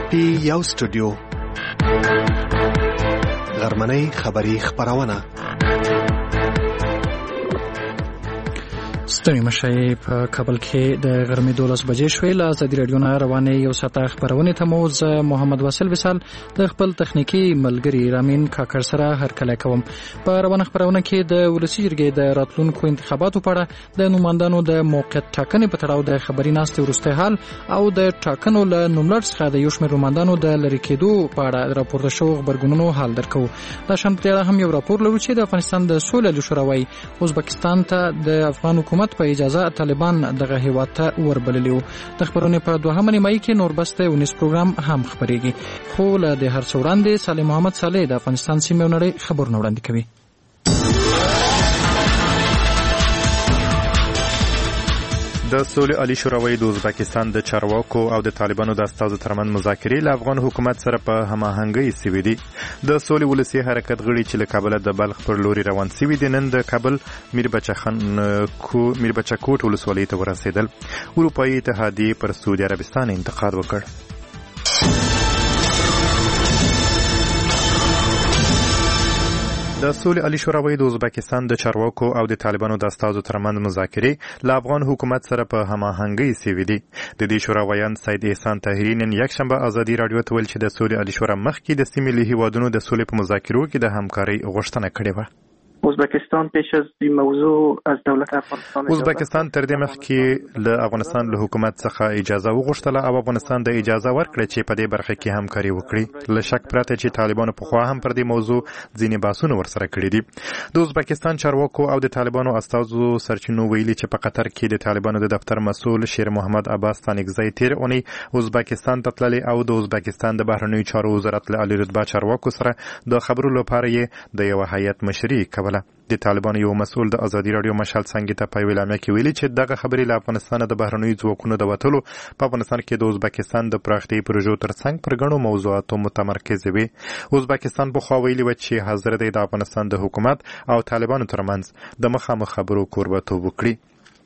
یو سټوډیو غرمنۍ خبری خبرونه ستړي مشي په کابل کې د غرمې 12 بجې شوې. له ازادي راډیو نه روانې یو ساعته خبرونه ته مو زه محمد واصل وصال د خپل تخنیکی ملګری رامین کاکر سره هرکله کوم. په روانه خبرونه کې د ولسی جرګې د راتلونکو انتخاباتو په اړه د نوماندانو د موقت ټاکنې په تړاو د خبري ناستې ورسته حال او د ټاکنو له نوملړ څخه د یو شمېر نوماندانو د لری کېدو په اړه راپورته شو خبرګونونو حال درکو. دا شانتي هم یو راپور لري چې د افغانستان د سولې شورا ازبکستان ته د افغان حکومت په اجازه طالبان دغه هیواد ته وربللیو. د خبرونه په دوهمه نیمایي کې نوربسته ونیس پروګرام هم خبريږي. خو له د هر څو وړاندې صالح محمد صالح د افغانستان سیمه نړۍ خبرونه وړاندې کوي. د سولې عالی شورا د ازبکستان د چارواکو او د طالبانو د استازو ترمن مذاکرې له افغان حکومت سره په هماهنګۍ سوي دي. د سولې ولسی حرکت غړي چې له کابل د بلخ پر لوري روان سوي دي نن د کابل میربچه کوټ ولسوالۍ ته ورسېدل. اروپایي اتحادیه پر سعودي عربستان انتقاد وکړ. د سولې عالی شورا د ازبکستان د چارواکو او د طالبانو د استازو ترمن مذاکرې له افغان حکومت سره په هماهنګۍ سوي دي. د دې شورا ویان سید احسان طاهري نن یکشنبه ازادي راډیو ته ویل چې د سولې عالی شورا مخکې د سیمې له هیوادونو د سولې په مذاکرو کې د همکارۍ غوښتنه کړې وه. ازبکستان پیش از این موضوع از دولت افغانستان ازبکستان تر دې مخکې له افغانستان له حکومت څخه اجازه وغوښتله او افغانستان د اجازه ورکړه چې په دې برخه کې همکاري وکړي. له شک پرته چې طالبانو په خوا هم پر دې موضوع ځینې بحثونه ورسره کړي دي. د ازبکستان چارواکو او د طالبانو استازو سرچینو ویلي چې په قطر کې د طالبانو د دفتر مسؤل شیر محمد عباس ستانکزی تیر اونۍ ازبکستان ته تللی او د ازبکستان د بهرنیو چارو وزارت له عالی رتبه چارواکو سره د خبرو لپاره یې د یو هیئت مشري کوله. د طالبانو یو مسؤل د ازادي راډیو مشال څنګه ته په اعلامیه کې ویلي چې دغه خبرې له افغانستان د بهرنیو ځواکونو د وټلو په افغانستان کې د ازبکستان د پراختي پروژو ترڅنګ پر غنو موضوعاتو متمرکز وي. ازبکستان په خوا ویلي و چې حاضر دی د افغانستان د حکومت او طالبانو ترمنځ د مخامخ خبرو کوربتوب وکړي.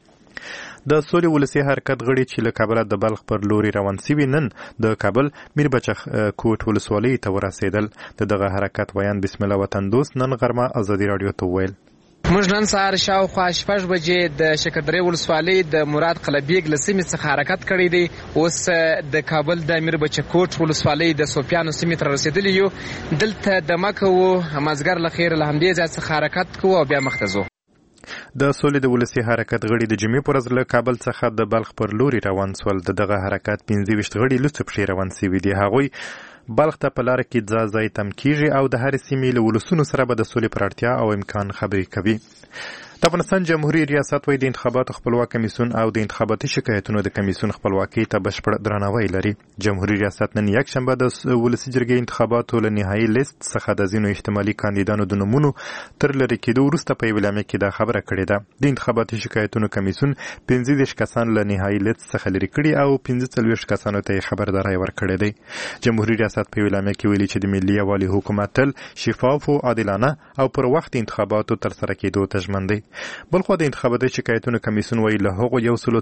د سولې ولسی حرکت غړي چې له کابل د بلخ پر لوري روان سوي نن د کابل میربچه کوټ ولسوالۍ ته ورسېدل. دغه حرکت ویان بسم الله وطن دوست نن غرمه ازادي راډیو ته ویل. موږ نن سهار شاوخوا 6 بجې د شکردرې ولسوالۍ د مراد قلبیګ له سیمې څخه حرکت کړی دی. اوس د کابل د میربچه کوټ ولسوالۍ د سوپیانو سیمې ته رسېدلی یو. دلته د مکه و مازګر له خیر له همدې ځای څخه حرکت کوو او بیا مخته ځو. د سولې د ولسی حرکت غړي د جمعې پر ورځ له کابل څخه د بلخ پر لوري روان سول. دغه حرکت 15 غړي لڅ په روان سوي دي. هغوی بلخ ته په لار کې ځای تم کیږي او د هر سیمې له ولسونو سره به د سولې پر اړتیا او امکان خبرې کوي. د افغانستان جمهوریت ریاست د انتخاباتو خپلواک کمیسیون او د انتخاباتي شکایتونو د کمیسیون خپلواکۍ ته بشپړ درناوی لري. جمهوریت ریاست نن یکشنبه د ولسی جرګې انتخاباتو له نهایي لیست څخه د ځینو احتمالي کاندیدانو د نومونو تر لری کېدو وروسته په اعلامیه کې دا خبره کړې ده. د انتخاباتي شکایتونو کمیسیون 15 کسان له نهایي لیست څخه لری کړي او 15 کسانو ته خبرداري ورکړې ده. جمهوریت ریاست په اعلامیه کې ویلي چې د ملي یووالي حکومت تل شفاف او عادلانه او پر وخت انتخاباتو تر سره کېدو ته ژمن دی. بلخو د انتخاباتي شکایتونو کمیسیون ویلي له هغو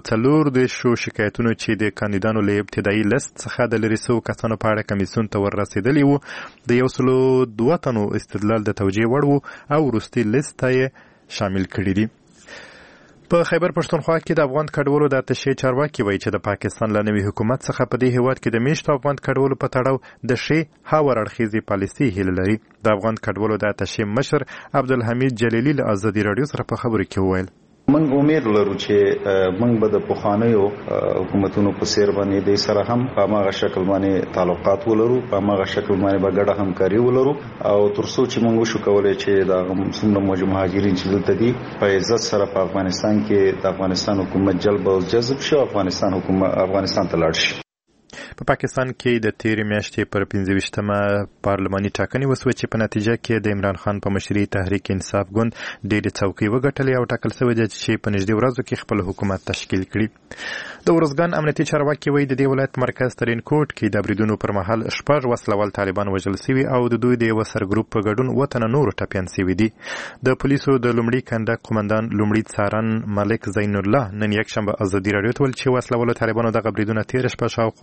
140 شکایتونو چې د کاندیدانو له ابتدایي لیست څخه د لرې سوو کسانو په اړه کمیسیون ته ورسېدلي وو. د 102 تنو استدلال د توجیه وړ وو او وروستي لیست ته یې شامل کړي دي. په خیبر پښتونخوا کې د افغان کډوالو د اتشې چارواکي وایي چې د پاکستان له نوي حکومت څخه په دې هیواد کې د میشتو افغان کډوالو په تړاو د ښې هاور اړخیزې پالیسۍ هیله لري. د افغان کډوالو د اتشې مشر عبدالحمید جلیلي له ازادي راډیو سره په خبرو کې وویل. موږ امید لرو چې موږ به د پخوانیو حکومتونو په څیر باندې د سره هم په هغه شکل باندې تعلقات ولرو، په هغه شکل باندې به ګډه همکاري ولرو او ترڅو چې موږ وشو کولای چې د څومره مهاجرین چې دلته دي په عزت سره په افغانستان کې د افغانستان حکومت جلب او جذب شي، افغانستان ته لاړ شي. په پاکستان کې د تیرې میاشتې پر 15مه پارلماني ټاکنې وسوه چې په نتیجه کې د عمران خان په مشرۍ تحریک انصاف ګوند ډېرې څوکۍ وګټلې او ټاکل شوې ده چې په نږدې ورځو کې خپل حکومت تشکیل کړي. د ورزګان امنیتي چارواکي وایي د دې ولایت مرکز ترین کوټ کې د بریدونو پر مهال 6 وسلوال طالبان وژل شوي او د دوی د یو سرګروپ په ګډون وطن نور ټپيان شوي دي. د پولیسو د لومړي کنډک قومندان لومړي څارن ملک زین الله نن یکشنبه ازادي راډیو ته ویل چې وسلوال طالبانو دغه بریدونه تیر شپه شاوخوا 12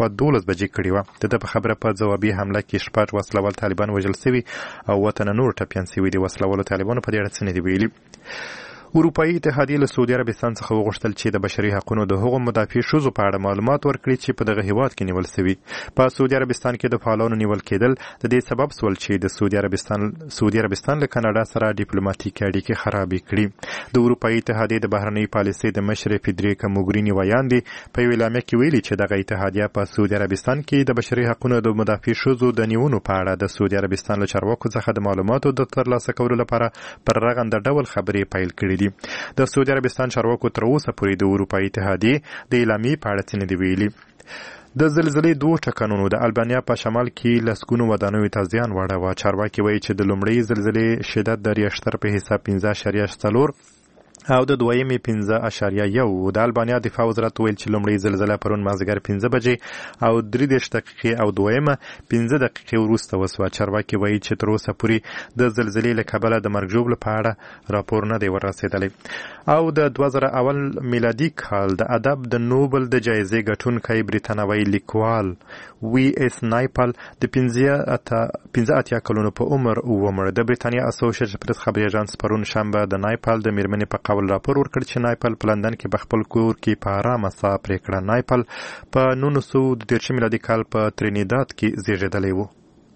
بجې کړې وه. د په خبره په ځوابي حمله کې 6 وسلوال طالبان وژل شوي او وطن نور ټپيان شوي دي. وسلوالو طالبانو په دې اړه څه نه دي ویلي. اروپایي اتحادیه له سعودي عربستان څخه وغوښتل چې د بشري حقوقو د هغو مدافع ښځو په اړه معلومات ورکړي چې په دغه هیواد کې نیول شوي. په سعودي عربستان کې د فعالانو نیول کېدل د دې سبب سول چې د سعودي عربستان له کاناډا سره ډیپلوماټیکي اړیکې خرابې کړي. د اروپایي اتحادیې د بهرنۍ پالیسۍ د مشر فدریکا موګرینی ویاندې په یوه اعلامیه کې ویلي چې دغه اتحادیه په سعودي عربستان کې د بشري حقوقو د مدافع ښځو د نیونو په اړه د سعودي عربستان له چارواکو څخه د معلوماتو د ترلاسه کولو لپاره پر رغنده ډول خبرې پیل کړې دي. د سعودي عربستان چارواکو تر اوسه پورې د اروپایي اتحادیې د اعلامیې په اړه څه نه دي ویلي. د زلزلې 2 ټکانونو د البانیا په شمال کې لسګونو ودانیو ته زیان واړاوه. چارواکي وایي چې د لومړۍ زلزلې شدت د ریشتر په حساب 15.4 او د دویمې 15.1. د البانیا دفاع وزارت ویل چې لومړۍ زلزله پرون مازدیګر 15 بجې او 3 دقیقې او دویمه 15 دقیقې وروسته وسوه. چارواکي وایي چې تر اوسه پورې د زلزلې له کبله د مرګ ژوبلو په اړه راپور نه دی ورسېدلی. او د 2001 میلادي کال د ادب د نوبل د جایزې ګټونکی بریتانوي لیکوال وی اس نایپل د 15 کلونو په عمر ومړ. د بریتانیا اسوسییټډ پریس خبري اژانس پرون شنبه د نایپل د میرمنې په قول راپور ورکړ چې نایپل په لندن کې په خپل کور کې په آرامه ساه پرې کړه. نایپل په 1913 میلادي کال په ترینیداد کې زیږېدلی و.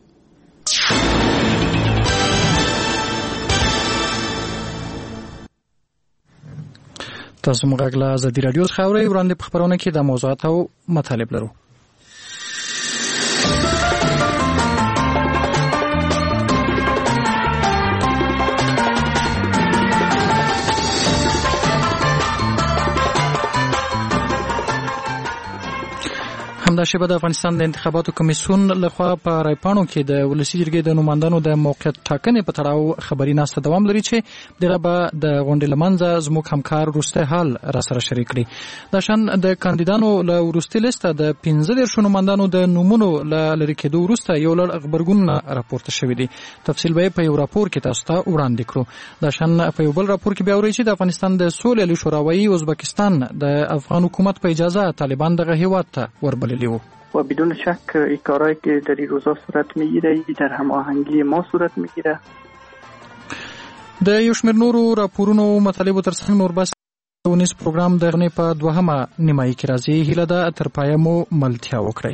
تاسو موږ غلا ازادي رادیو څخه اورئ. وړاندې په خبرونه کې د موضوعات او مطالب لرو. همدا شیبه د افغانستان د انتخاباتو کمیسیون لخوا په رایپاڼو کې د ولسي جرګې د نمائندانو د موقعیت ټاکنې په تړاو خبري ناسته دوام لري چې دغه به د غونډې لمنځه زموږ همکار وروستی حال را سره شریک کړي. دا شان د کاندیدانو له وروستي لیسته د 15 نمائندانو د نومونو له لرې کېدو وروسته یو لړ خبرګونونه راپورته شوي دي. تفصیل به په یو راپور کې تاسو ته وړاندې کړو. دا شان په یو بل راپور کې بیا اورئ چې د افغانستان د سولې عالی شوراوي ازبکستان د افغان حکومت په اجازه طالبان دغه هیواد ته وربللي و بدون شک این کارهایی که در این روزها صورت میگیره در هماهنگی ما صورت میگیره. د یو شمېر نورو راپورونو مطالبو ترڅنګ نور بس ونیس پروګرام د غنې په دوهمه نیمایي کې راځي. هیله ده تر پایه مو ملتیا وکړئ.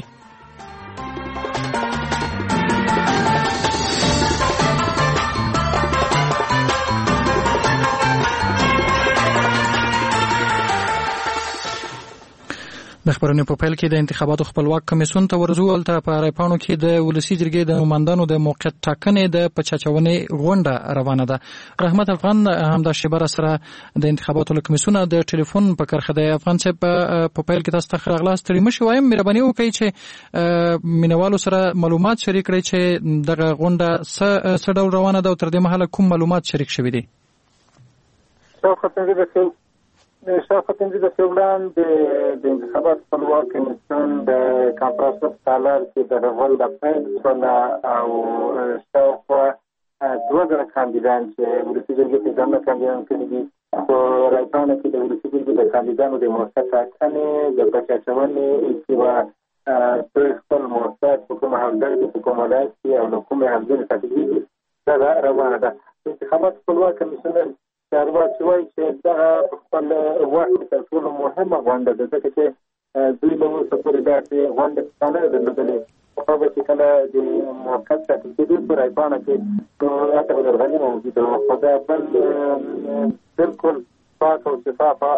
د خبرونې په پیل کې د انتخاباتو خپلواک کمیسیون ته ورځو. هلته په رایپاڼو کې د ولسي جرګې د نمائندانو د موقعیت ټاکنې د پچاچونې غونډه روانه ده. رحمت افغان همدا شیبه را سره د انتخاباتو له کمیسیونه د ټلیفون په کرښه دی. افغان صاحب په پیل کې تاسو ته راغلاست. ستړي مشئ، وایم مهرباني وکړئ چې مینوالو سره معلومات شریک کړئ چې دغه غونډه څه ډول روانه ده او تر دې مهاله کوم معلومات شریک شوي دي. شاوخوا 15 فبراير د انتخابات خپلواک کمیسیون د کانفرنس په سالار کې د غونډه پیل شوه او شاوخوا 2000 کاندیدان چې ولسي جرګې ته ځانګړي کاندیدان کړي دي په رایپاڼو کې د ولسي جرګې د کاندیدانو د موقعیت ټاکنې د پچاچونې چې په خپل موقعیت په کومه حلګۍ کې په کومه ولایت کې او له کومې حلګۍ ټاکلي دا روانه ده. انتخابات خپلواک کمیسیون چارواکي وایي چې دغه خپل وخت تر ټولو مهمه غونډه ده ځکه چې دوی له اوسه پورې داسې غونډه نه ده درلودلې. خو به چې کله د موقعیت ټاکل کېدو په رایپاڼه کې اته بدرغني موجوده وه، خو دا بل بلکل پاک او شفافه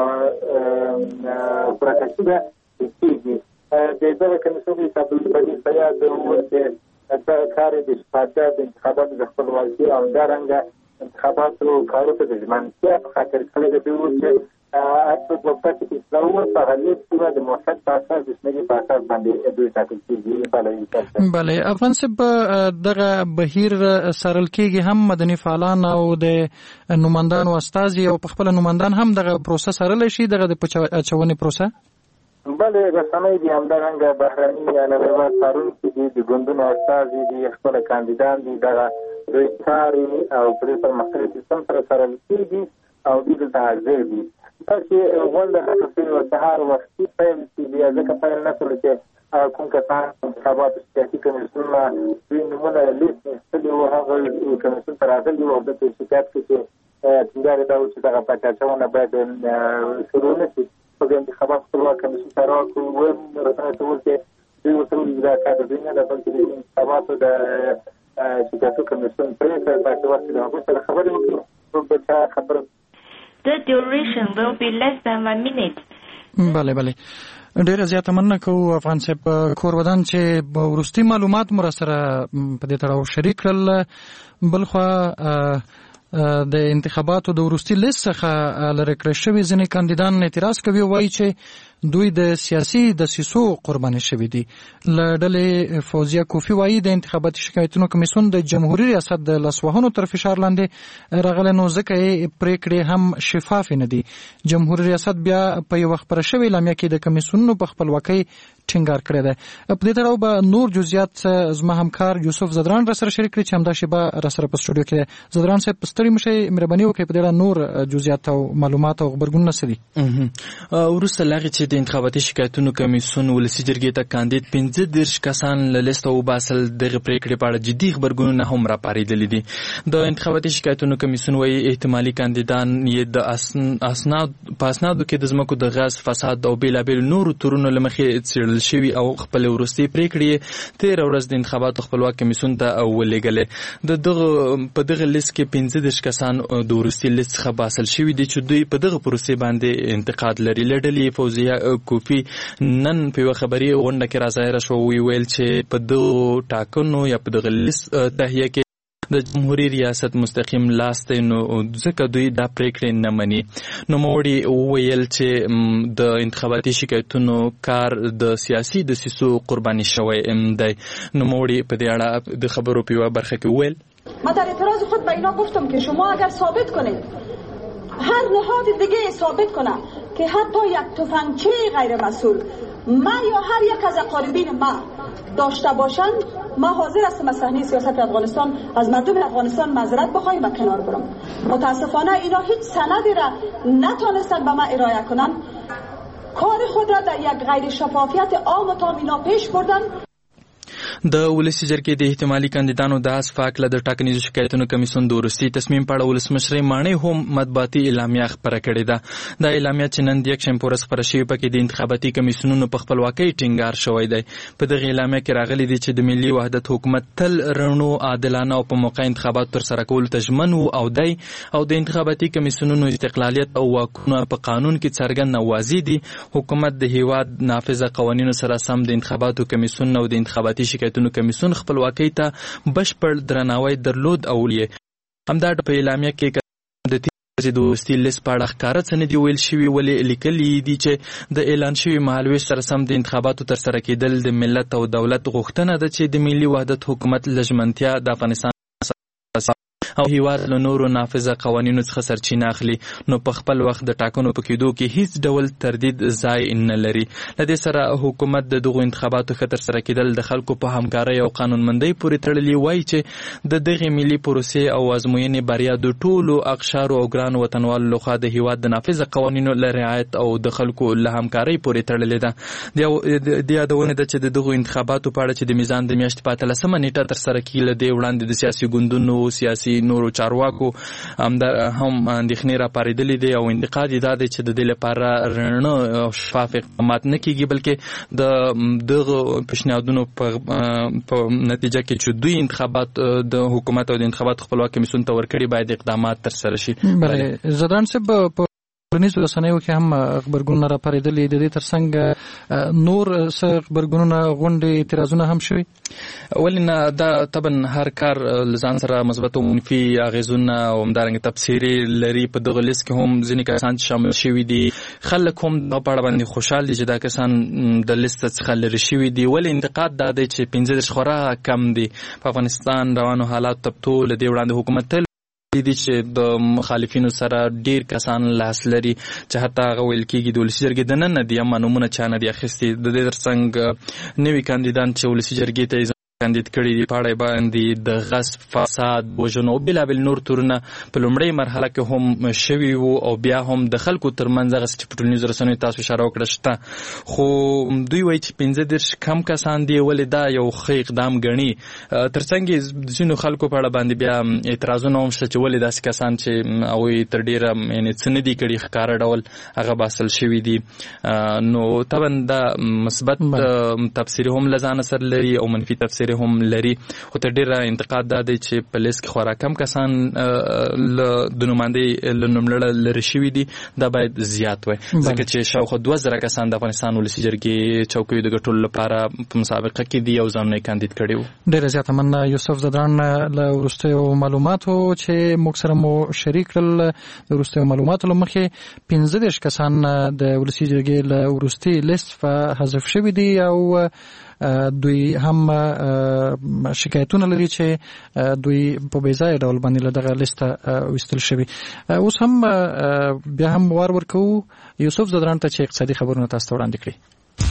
پرکشي ده کېږي. د دغه کمیسیون رئیس عبدالبدیع سیاد وویل چې دغه کار یې د شفافیت د انتخاباتو د خپلواکي او همدارنګه انتخاباتو کارو ته د ژمنتیا په خاطر کړی د دوی چې اصل په پاتې کې څلور په غلیظ کې د موقعیت په اساس د شمېرې په اساس باندې دوی ټاکل کېږي. بله افغان صاحب دغه بهیر څارل کېږي، هم مدني فعالان او د نمائندانو استازي او په خپله نمائندان هم دغه پروسه څارلی شي، دغه د اچونې پروسه. بله رسنۍ دي، همدارنګه بهرني یا نړیوال څارونکي دي، د ګوندونو استازي دي، خپل کاندیدان دي، دغه دوی څاري او پرې پرمختللي سیستم سره څارل کېږي او دوی دلته حاضر دي. داسې غونډه حقیقي و سهار وختي پیل شي، بیا ځکه پیل نه کړو چې کوم کسان انتخابات سیاسي کمیسیونونه دوی نومونه لیست ایستلي وو هغه کمیسیون ته راغلي وو او دلته یې شکایت کړي چې ټینګار یې دا و چې دغه پاچاچونه باید شروع نه شي په دې انتخابات خپلواک کمیسیون ته راکړو ویم رسنیو ته وویل چې دوی ورته وویل دا کار د دوی نه ده بلکې د انتخاباتو د شکایتو کمیسیون پرېکړه داسې وخت چې د هغوی سره خبرې وکړو څوک به چا خبره. The duration will be less than 1 minute. بله ډیره زیاته مننه کوو افغان صاحب کور ودان چې وروستي معلومات مو سره په دې تړاو شریک کړل. بلخوا د انتخاباتو د وروستي لیست څخه لرې کړل شوي ځینې کاندیدان اعتراض کوي وایي چې دوی د سیاسي دسیسو قرباني شوي دي. له ډلې فوزیه کوفی وایي د انتخاباتي شکایتونو کمیسیون د جمهوریت ریاست د لاسوهنو تر فشار لاندې راغلی نو ځکه یې پریکړې هم شفافې نه دي. جمهوریت ریاست بیا په یوه خپره شوې اعلامیه کې د کمیسیونونو په خپلواکۍ ټینګار کړی دی. په دې تړاو به نور جزئیات زما همکار یوسف زدران را سره شریک کړي چې همدا شیبه را سره په سټوډیو کې دی. زدران صاحب ستړي مشئ مهرباني وکړئ په دې اړه نور جزئیات او معلومات او خبرګونونه څه دي؟ وروسته له هغې چې د انتخاباتي شکایتونو کمیسیون ولسي جرګې ته کاندید 15 کسان له لیسته وباسل دغه پریکړې په اړه جدي خبرګونونه هم راپارېدلي دي. د انتخاباتي شکایتونو کمیسیون وایي احتمالي کاندیدان یې د اسنادو کې د ځمکو د غصب فساد او بېلابېلو نورو تورونو له مخې څېړل شوي او خپل وروستي پریکړې تېره ورځ د انتخاباتو خپلواک کمیسیون ته ولېږلې. په دغه لیست کې 15 کسان د وروستي لیست څخه باسل شوي دي چې دوی په دغه پروسې باندې انتقاد لري. له ډلې فوزیه کوفی نن په یوه خبري غونډه کې راظاهره شو ویل چې په دغو ټاکنو یا په دغه لیست تهیه کې د جمهوریت ریاست مستقیم لاس دی نو ځکه دوی دا پریکړې نه مني. نوموړي وویل چې د انتخاباتي شکایتونو کار د سیاسي دسیسو قرباني شوی دی. نوموړي په دې اړه د خبرو په یوه برخه کې وویل من در اعتراض خود به اینا گفتم که شما اگر ثابت کنید هر نهاد دیگه ثابت کنه که حتی یک تفنگچی غیر مسئول من یا هر یک از اقاربین من داشته باشند ما حاضر هستم از صحنه سیاست افغانستان از مردم افغانستان معذرت بخوایم و کنار برم. متاسفانه اینا هیچ سندی را نتونستن به ما ارائه کنن، کار خود را در یک غیر شفافیت عام و تام اینا پیش بردن. د ولسي جرګې د احتمالي کاندیدانو د حذف په هکله د ټاکنیزو شکایتونو کمیسیون د وروستي تصمیم په اړه ولسمشرې ماڼۍ هم مطبوعاتي اعلامیه خپره کړې ده. دا اعلامیه چې نن د یکشنبې په ورځ خپره شوې پکې د انتخاباتي کمیسیونونو په خپلواکۍ ټینګار شوی دی. په دغه اعلامیه کې راغلي دي چې د ملي وحدت حکومت تل رڼو عادلانه او په موقع انتخابات ترسره کولو ته ژمن و او د انتخاباتي کمیسیونونو استقلالیت او واکونه په قانون کې څرګند او واضح دي. حکومت د هیواد نافذه قوانینو سره سم د انتخاباتو کمیسیون او د انتخاباتي شکایتونو کمیسیون خپلواکۍ ته بشپړ درناوی درلود او همدا په اعلامیه کې د د وروستي لیست په اړه ښکاره څه نه دي ویل شوي ولې لیکلي دي چې د اعلان شوي مهالویش سره سم د انتخاباتو ترسره کېدل د ملت او دولت غوښتنه ده چې د ملي وحدت حکومت له ژمنتیا د افغانستان او هیواد له نورو نافذه قوانینو څخه سرچینه اخلي نو په خپل وخت د ټاکنو په کېدو کې هیڅ ډول تردید ځای نه لري. له دې سره حکومت د دغو انتخاباتو ښه ترسره کېدل د خلکو په همکارۍ او قانونمندۍ پورې تړلي وایي چې د دغې ملي پروسې او ازموینې بریا د ټولو اقشارو او ګرانو وطنوالو لخوا د هیواد د نافذه قوانینو له رعایت او د خلکو له همکارۍ پورې تړلې ده. د یادونه ده چې د دغو انتخاباتو په اړه چې د میزان د میاشتې په 13 نیټه ترسره کېږي له دې وړاندې د سیاسي ګوندونو سیاسي نورو چارواکو هم اندېښنې راپارېدلې دي او انتقاد یې دا دی چې د دې لپاره رڼه او شفاف اقدامات نه کېږي بلکې د دغه پیشنهادونو په نتیجه کې چې دوی انتخابات د حکومت او د انتخاباتو خپلواک کمیسیون ته ورکړي باید اقدامات ترسره شي. بله زدران صاحب په ټولنیزو رسنیو کې هم خبرګونونه راپارېدلي د دې ترڅنګ نور څه خبرګونونه غونډې اعتراضونه هم شوي؟ ولې نه دا طبعا هر کار له ځان سره مثبت او منفي اغېزونه او همدارنګه تبصرې لري. په دغه لیست کې هم ځینې کسان شامل شوي دي. خلک هم په اړه باندې خوشحال دي چې دا کسان د لیست څخه لرې شوي دي. ولې انتقاد دا دی چې 15 خورا کم دي. په افغانستان روانو حالات تبتو له دې وړاندې حکومت دي چې د مخالفینو سره ډیر کسان لاس لري چې حتی هغه ویل کېږي د ولسي جرګې دننه دي اما نومونه چا نه دي اخیستي. د دې ترڅنګ نوي کاندیدان چې ولسي جرګې ته کاندید کړي دي. پاړې باندې د غصب، فساد، وژنو او بېلابېل نور تورونه په لومړۍ مرحله کې هم شوي وو او بیا هم د خلکو ترمنځ هغه چې په ټولنیزو رسنیو تاسو اشاره وکړه شته. خو دوی وایي چې 15 کم کسان دي، ولې دا یو ښه اقدام ګڼي. ترڅنګ د ځینو خلکو په اړه باندې بیا اعتراضونه هم شته چې ولې داسې کسان چې هغوی تر ډېره یعنې څه نه دي کړي ښکاره ډول هغه باسل شوي دي. نو طبعا دا مثبت تفسیر هم له ځانه سره لري او منفي تفسیر هم لري. خو تر ډېره انتقاد دا دی چې په لیست کې خورا کم کسان د نمایندې له نوملړه لرې شوي دي. دا باید زیات وای ځکه چې شاوخوا 2000 کسان د افغانستان ولسي جرګې چوکیو د ګټلو لپاره په مسابقه کې دي او ځانونه یې کاندید کړي وو. ډېره زیاته مننه یوسف زدران له وروستیو معلوماتو چې موږ سره مو شریک کړل. د وروستیو معلوماتو له مخې 15 کسان د ولسي جرګې له وروستي لیست حذف شوي دي او دوی هم شکایتونه لري چې دوی په بې ځایه ډول باندې له دغه لیسته ویستل شوي. اوس هم بیا هم وار ورکوو یوسف زدران ته چې اقتصادي خبرونه تاسو ته وړاندې کړي.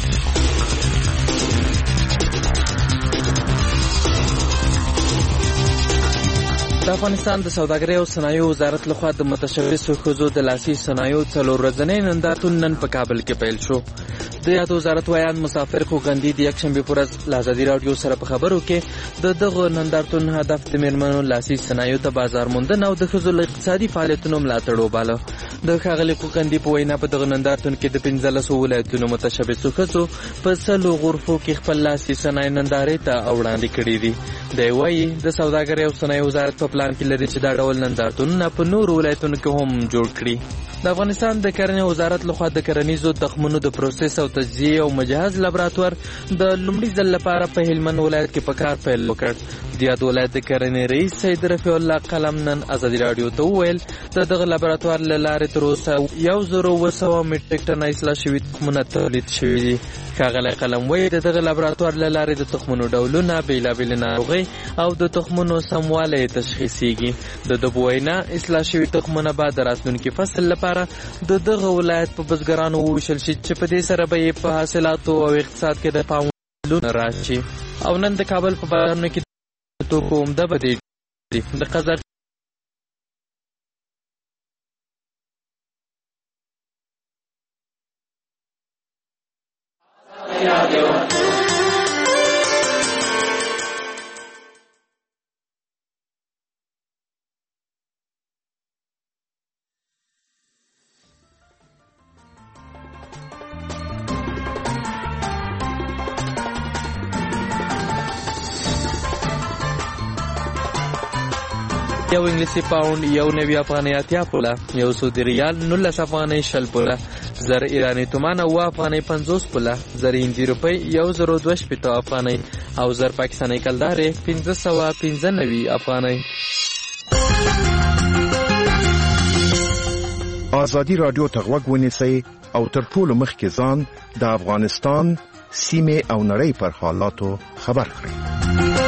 د افغانستان د سوداګرۍ او صنایعو وزارت لخوا د متشبثو ښځو د لاسي صنایعو 4 ورځنی نندارتون نن په کابل کې پیل شو. د یاد وزارت ویان مسافر خوګندي د یکشنبې په ورځ له ازادي راډیو سره په خبرو کې د دغه نندارتون هدف د میرمنو لاسي صنایعو ته بازار موندنه او د ښځو له اقتصادي فعالیتونو ملاتړ وباله. د ښاغلي خوګندي په وینا په دغه نندارتون کې د 15 ولایتونو متشبثو ښځو په 100 غرفو کې خپل لاسي صنایع نندارې ته وړاندې کړي دي. دی وایي د سوداګرۍ او صنایعو وزارت په پلان کې لري چې دا ډول نندارتونونه په نورو ولایتونو کې هم جوړ کړي. د افغانستان د کرنې وزارت لخوا د کرنیزو تخمونو د پروسس او تجزیې او مجهز لابراتوار د لومړي ځل لپاره په هلمند ولایت کې په کار پیل وکړ. د یاد ولایت د کرنې رئیس سید رفیع الله قلم نن ازادي راډیو ته وویل د دغه لابراتوار له لارې تر اوسه 1200 میټریک ټنه اصلاح شوي تخمونه تولید شوي دي. ښاغلی قلم وایي د دغه لابراتوار له لارې د تخمونو ډولونه، بېلابېلې ناروغۍ او د تخمونو سموالی تشخیصیږي. د ده په وینا اصلاح شوي تخمونه به د راتلونکي فصل لپاره د دغه ولایت په بزګرانو وویشل شي چې په دې سره به یې په حاصلاتو او اقتصاد کې د پاملرنې راشي. او نن د کابل په بازارونو کې د توکو عمده بدې دي. د قزر یو انګلیسي پاوند 1.90 افغانۍ 80 پوله، یو سعودي ریال 19 افغانۍ 60 پوله، زر ایراني تومان 9 افغانۍ 50 پوله، زر هندي روپۍ 1022 افغانۍ او زر پاکستاني کلدارې 1595 افغانۍ. ازادي راډیو ته غوږ ونیسئ او تر ټولو مخکې ځان د افغانستان سیمې او نړۍ پر حالاتو خبر کړئ.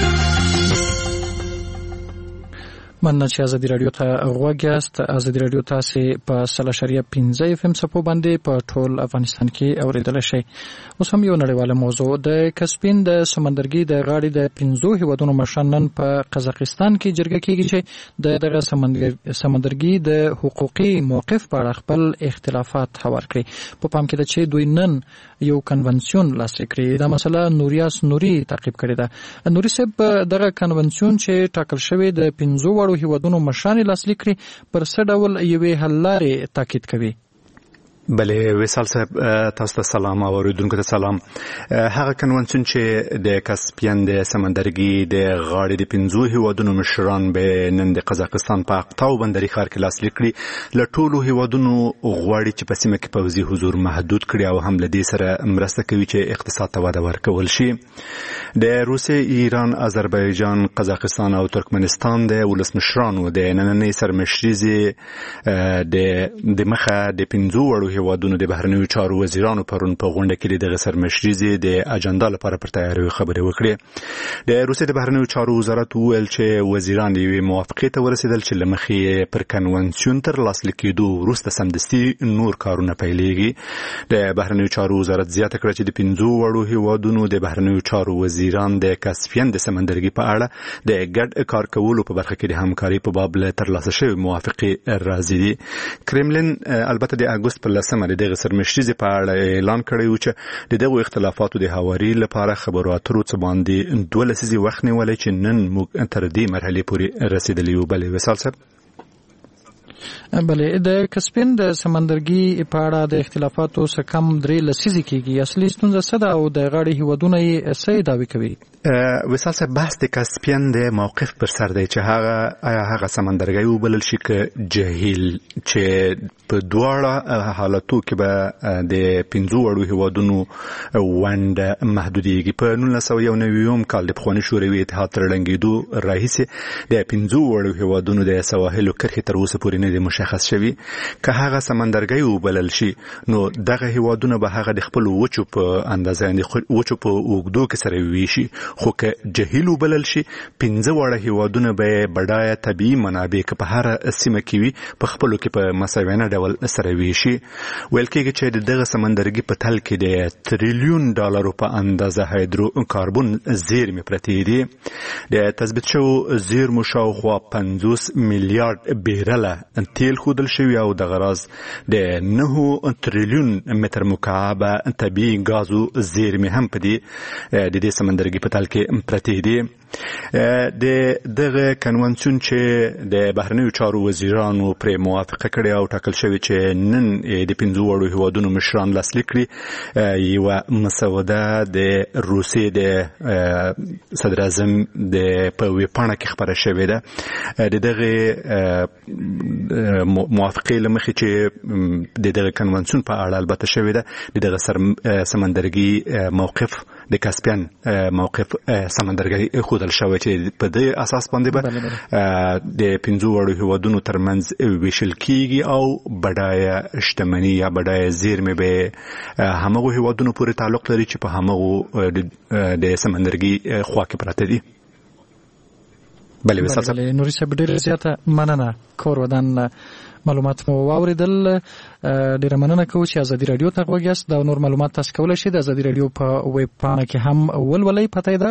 مننه چې ازادي راډیو ته غوږ یاست. ازادي راډیو تاسې په 100.15 FM څپو باندې په ټول افغانستان کې اوریدلی شئ. اوس هم یو نړیواله موضوع. د کسپین د سمندرګي د غاړې د 5 هیوادونو مشران نن په قزاقستان کې جرګه کېږي چې دغه سمندرګي د حقوقي موقف په اړه خپل اختلافات هوار کړي. په پام کې ده چې دوی نن یو کنونسیون لاسلیک کړی. دا مسله نوریاس نوري تعقیب کړې ده. نوري صاحب، دغه کنونسیون چې ټاکل شوی د 5 وړو هیوادونو مشران لاسلیک کړي پر څه ډول یوې حل لارې تاکید کوي؟ بله وصال صاحب، تاسو ته سلام او اوریدونکو ته سلام. هغه کنونسیون چې د کاسپین د سمندرګي د غاړې د 5 هیوادونو مشران به نن د قزاقستان په اقتاو بندري ښار کې لاسلیک کړي، له ټولو هیوادونو غواړي چې په سیمه کې پوځي حضور محدود کړي او هم له دې سره مرسته کوي چې اقتصاد ته وده ورکول شي. د روسیې، ایران، آذربایجان، قزاقستان او ترکمنستان د ولسمشرانو د نننۍ سرمشریزې د مخه د 5 وړو هیوادونو د بهرنیو چارو وزیرانو پرون په غونډه کې د سرمشریزې د اجنډا لپاره پر تیاری خبرې وکړې. د روسیې د بهرنیو چارو وزارت وویل چې وزیران یې موافقې ته ورسېدل چې لمخې پر کنونسیون تر لاسلیک کېدو وروسته سمدستي نور کارونه پیلېږي. د بهرنیو چارو وزارت زیاته کړه چې د 5 وړو هیوادونو د بهرنیو چارو وزیران د کاسپین د سمندرګي په اړه د ګډ کار کولو په برخه کې د همکاري په باب له ترلاسه شوې موافقې راځي دي. کرملین البته د اګوست په 10مه د سرمشریزې په اړه اعلان کړی و چې د دغو اختلافاتو د هواري لپاره خبرو اترو څه باندې 2 لسیزې وخت نیولی چې نن موږ تر دې مرحلې پورې رسیدلی یو. بلې وصال صاحب بله د کسپین د سمندرګي په اړه د اختلافاتو څخه کم 3 لسیزې کېږي. اصلي ستونزه څه ده او د غاړې هیوادونه یې څه دعوی کوي؟ وصال صاحب بحث د کاسپین د موقف پر سر دی چې هغه سمندرګي وبلل شي که جهیل چې په دواړه حالتو کې به د 5 وړو هیوادونو ونډه محدودېږي. په 1999 کال د پخواني شوروي اتحاد تر ړنګېدو راهیسې د 5 وړو هیوادونو د سواحلو کرښې تر اوسه پورې نه دي مشخص شوي. که هغه سمندرګي وبلل شي نو دغه هیوادونه به هغه د خپل وچو په اندازه وچو په اوږدو کې سره ویشي، خو که جهیل وبلل شي 5 وړه هیوادونه به بډایه طبیعي منابع که په هر سیمه کې وي په خپلو کې په مساویانه ډول سره ویشي. ویل کېږي چې دغه سمندرګي په تل کې د $1 تریلیون په اندازه هایدرو کاربون زیرمې پرتې دي. د تثبیت شوو زیرمو شاوخوا 50 میلیارډ بیرله تیل ښودل شوي او دغه راز د 9 تریلیون متر مکعب طبیعي ګازو زیرمې هم په دې سمندرګي په تل کې پرتې دي. د دغه کنونسیون چې د بهرنیو چارو وزیرانو پر موافقه کړې او ټاکل شوی چې نن د 5 وړو هیوادونو مشران لاسلیک کړي، یو مسوده د روسیې د صدر اعظم د په ویبپاڼه کې خبره شوې ده. د دغه موافقې لمخې چې د دغه کنونسیون په اړه البته شوې ده، د دغه سمندرګي موقف د کاسپین موقف سمندرګي خودل شوی چې په دې اساس باندې به د 5 وړو هیوادونو ترمنځ ویشل کیږي او بډایه شتمنۍ یا بډایه زیرمې به همغه هیوادونو پورې تعلق لري چې په همغه د سمندرګي خوا کې پراته دي. بله وصال صاحب نوري صاحب ډېر زیاته مننه. کور ودان معلومات مو واوریدل. ډیره مننه کوم چې ازادي رادیو ته غوږ یاست. دا نور معلومات تاسو کولای شئ د ازادي رادیو په ویب پاڼه کې هم ولولئ. پته ده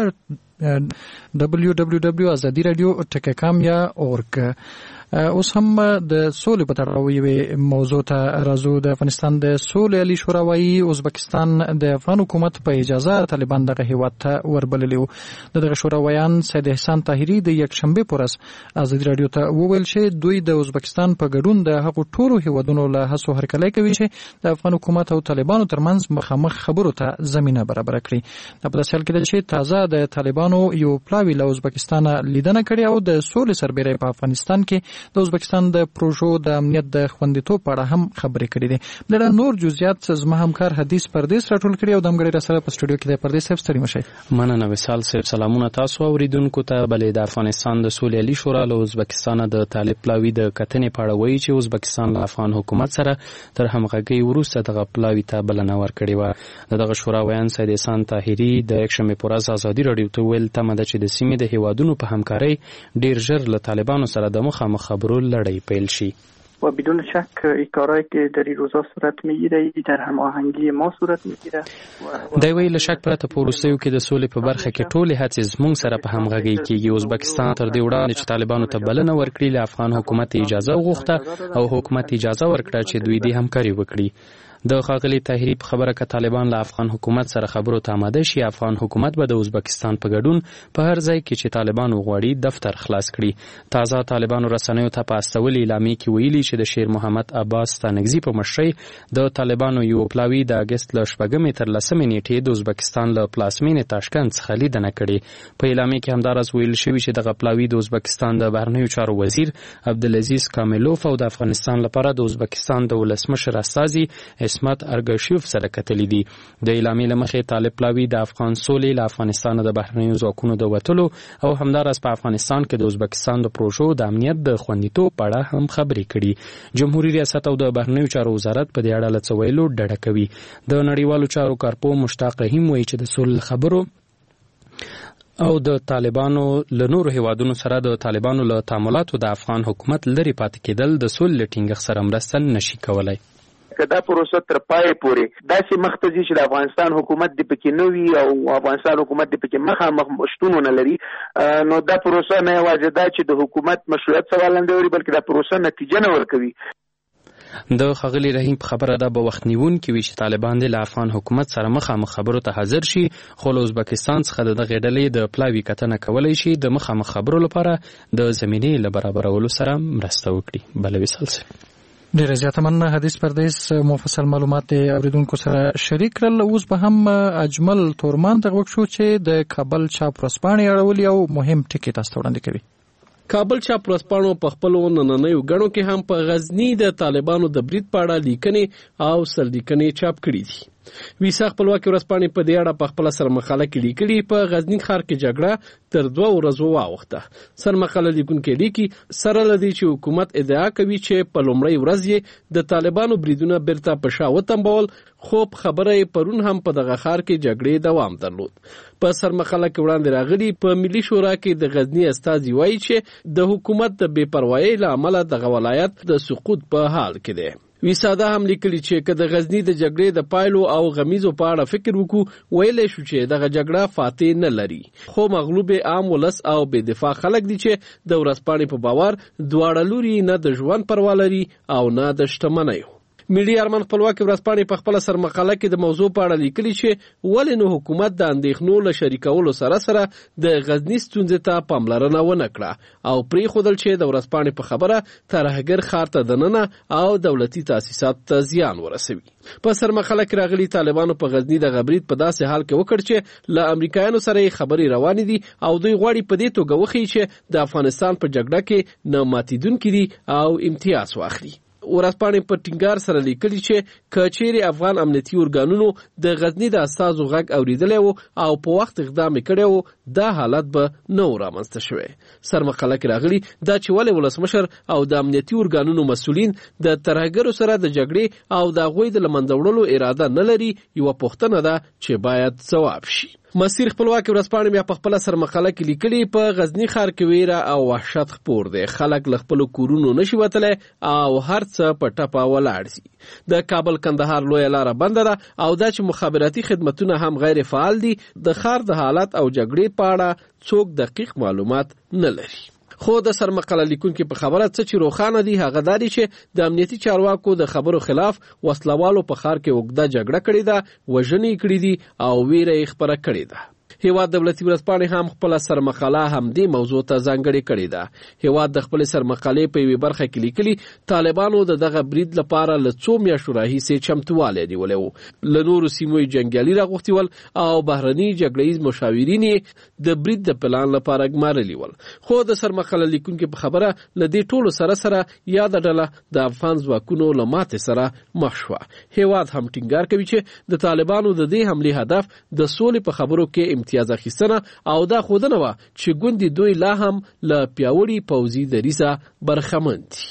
www.azadiradio.com یا org. اوس هم د سولې په تړاو یوې موضوع ته راځو. د افغانستان د سولې عالی شورا وايي ازبکستان د افغان حکومت په اجازه طالبان دغه هیواد ته وربللی و. دغه شورا ویان سید احسان طاهری د یکشنبه پر ورځ ازادي رادیو ته وویل چې دوی د ازبکستان په ګډون د هغو ټولو هیوادونو له هڅو هرکلی کوي چې د افغان حکومت او طالبانو ترمنځ مخامخ خبرو ته زمینه برابر کړي. دا په داسې حال کې ده چې تازه د طالبانو یو پلاوی له ازبکستان لیدنه کړې او د سولې سربېره په افغانستان کې د ازبکستان د پروژو د امنیت د خوندیتوب په اړه هم خبرې کړې دي. بلره نور جزئیات زما همکار حدیث پردیس راټول کړي او د همغږي سره په سټوډیو کې د پردیس صاحب ستړي مشه. مننه وصال صاحب. سلامونه تاسو اوریدونکو ته. بلې د افغانستان د سولې عالی شورا له ازبکستان د طالب پلاوی د کتنې په اړه وایي چې ازبکستان له افغان حکومت سره تر همغږي وروسته دغه پلاوی ته بلنه ورکړې و. دغه شورا ویان سید احسان طاهری د یکشنبه پر ورځ ازادي رادیو ته ویل تمه ده چې د سیمې د هیوادونو په همکارۍ ډیر ژر له طالبانو سره د مخامخ خبرو لړۍ پیل شي. و بدون شک این کارهایی که در این روزا صورت میگیره در هماهنگی ما صورت میگیره. دا ویل شک پرته په وروستیو کې د سولې په برخه کې ټولې هڅې زموږ سره په همغږۍ کېږي. ازبکستان تر دې وړاندې چې طالبانو ته بلنه ورکړي له افغان حکومت اجازه وغوښته او حکومت اجازه ورکړه چې دوی دې همکاري وکړي. د ښاغلي طاهري په خبره که طالبان له افغان حکومت سره خبرو ته آماده شي، افغان حکومت به د ازبکستان په ګډون په هر ځای کې چې طالبان وغواړي دفتر خلاص کړي. تازه طالبانو رسنیو ته په استولې اعلامیې کې ویلي چې د شیر محمد عباس ستانکزي په مشرۍ د طالبانو یو پلاوی د اګست له 4 تر 10 نیټې د ازبکستان له پلازمینې تاشکند څخه لیدنه کړې. په اعلامیې کې همداراز ویل شوي چې دغه پلاوی د ازبکستان د بهرنیو چارو وزیر عبدالعزیز کاملوف او د افغانستان لپاره د ازبکستان د ولسمشر استازي اسمت ارګشیوف سره کتلې دي. د اعلامیې له مخې طالب پلاوي د افغان سولې له افغانستان د بهرنیو ځواکونو د وتلو او همداراز په افغانستان کې د ازبکستان د پروژو د امنیت د خوندیتوب په اړه هم خبرې کړي. جمهوریت ریاست او د بهرنیو چارو وزارت په دې اړه له څه ویلو ډډه کوي. د نړیوالو چارو کارپو مشتاق رحیم وایي چې د سولې خبرو او د طالبانو له نورو هیوادونو سره د طالبانو له تعاملاتو د افغان حکومت لري پاتې کېدل د سولې ټینګښت سره مرسته نشي کولای. که دا پروسه تر پای پورې داسې مخته ځي چې د افغانستان حکومت د پکې نه وي او افغانستان حکومت د پکې مخامخ شتون ونه لري، نو دا پروسه نه یوازې دا چې د حکومت مشروعیت سوال نه دی بلکې دا پروسه نتیجه نه ورکوي. د ښاغلي رحیم په خبره ده به وخت نیونکي وي چې طالبان د افغان حکومت سره مخامخ خبرو ته حاضر شي، خو له ازبکستان څخه د دغې ډلې د پلاوي کتنه کولی شي د مخامخ خبرو لپاره د زمینې له برابرولو سره مرسته وکړي. بله وصال صاحب ډیره زیاته مننه. حدیث پردیس مفصل معلومات اوریدونکو سره شریک کړل. اوس به هم اجمل تورمان ته غوږ شو چې د کابل چاپ ورځپاڼې اړولي او مهم ټکي تاسو ته وړاندې کوي. کابل چاپ ورځپاڼو په خپلو نننیو ګڼو کې هم په غزني د طالبانو د برید په اړه لیکنې او سرلیکنې چاپ کړي دي. ویسا خپلواکي ورځپاڼې په دې اړه په خپله سرمقاله کې لیکلي په غزني ښار کې جګړه تر 2 ورځو واوښته. سرمقاله لیکونکي لیکي سره له دې چې حکومت ادعا کوي چې په لومړۍ ورځ یې د طالبانو بریدونه بیرته په شا وتمبول، خو خبره یې پرون هم په دغه ښار کې جګړې دوام درلود. په سرمقاله کې وړاندې راغلي په ملي شورا کې د غزني استازي وایي چې د حکومت د بې پروایۍ له امله دغه ولایت د سقوط په حال کې دی. ویساده هم لیکلي چې که د غزني د جګړې د پایلو او غمیزو په اړه فکر وکړو ویلی شو چې دغه جګړه فاتح نه لري، خو مغلوب عام ولس او بې دفاع خلک دي چې د ورځپاڼې په باور دواړه لوري نه د ژوند پروا لري او نه د شتمنیو. ملي ارمان خپلواکي ورځپاڼې په خپله سرمقاله کې د موضوع په اړه لیکلي چې ولې نو حکومت د اندېښنو له شریکولو سره سره د غزني ستونزې ته پاملرنه ونه کړه او پرېښودل چې د ورځپاڼې په خبره ترهګر ښار ته دننه او دولتي تاسیسات ته زیان ورسوي. په سرمقاله کې راغلي طالبانو په غزني د برید په داسې حال کې وکړ چې له امریکایانو سره یې خبرې روانې دي او دوی غواړي په دې توګه وښیي چې د افغانستان په جګړه کې نه ماتېدونکي دي او امتیاز واخلي. ورځپاڼې په ټینګار سره لیکلي چې که چیرې افغان امنیتي ارګانونو د غزني د استازو غږ اورېدلی و او په وخت اقدام یې کړی و دا حالت به نه و رامنځته شوی. سرمقاله کې راغلي دا چې ولې ولسمشر او د امنیتي ارګانونو مسؤلین د ترهګرو سره د جګړې او د هغوی د له منځه وړلو اراده نه لري یوه پوښتنه ده چې باید ځواب شي. مسیر خپلواکي ورځپاڼې بیا په خپله سرمقاله کې لیکلي په غزني ښار کې ویره او وحشت خپور دی، خلک له خپلو کورونو نشي وتلی او هر څه په ټپه ولاړ دي. د کابل کندهار لویه لاره بنده ده او دا چې مخابراتي خدمتونه هم غیر فعال دي، د ښار د حالت او جګړې په اړه څوک دقیق معلومات نه لري. خو د سرمقاله لیکونکي په خبره څه چې روښانه دي هغه دا دي چې د امنیتي چارواکو د خبرو خلاف وسلوالو په ښار کې اوږده جګړه کړې ده، وژنې کړي دي او ویره یې خپره کړې ده. هیواد دولتي ورځپاڼې هم خپله سرمقاله همدې موضوع ته ځانګړې کړې ده. هیواد د خپلې سرمقالې په یوې برخه کې لیکلي طالبانو د دغه برید لپاره له 2 میاشتو راهیسې چمتوالی نیولی و. له نورو سیمو یې جنګیالي راغوښتي ول او بهرني جګړهیز مشاورین یې د برید د پلان لپاره ګمارلي ول. خو د سرمقاله لیکونکي په خبره له دې ټولو سره سره یاده ډله د افغان ځواکونو له ماتې سره مخ شوه. هیواد هم ټینګار کوي چې د طالبانو د دې حملې هدف د سولې په خبرو کې امتیاز اخیستنه او دا ښودنه وه چې ګوندې دوی لا هم له پیاوړي پوځي دریځه برخمن دي.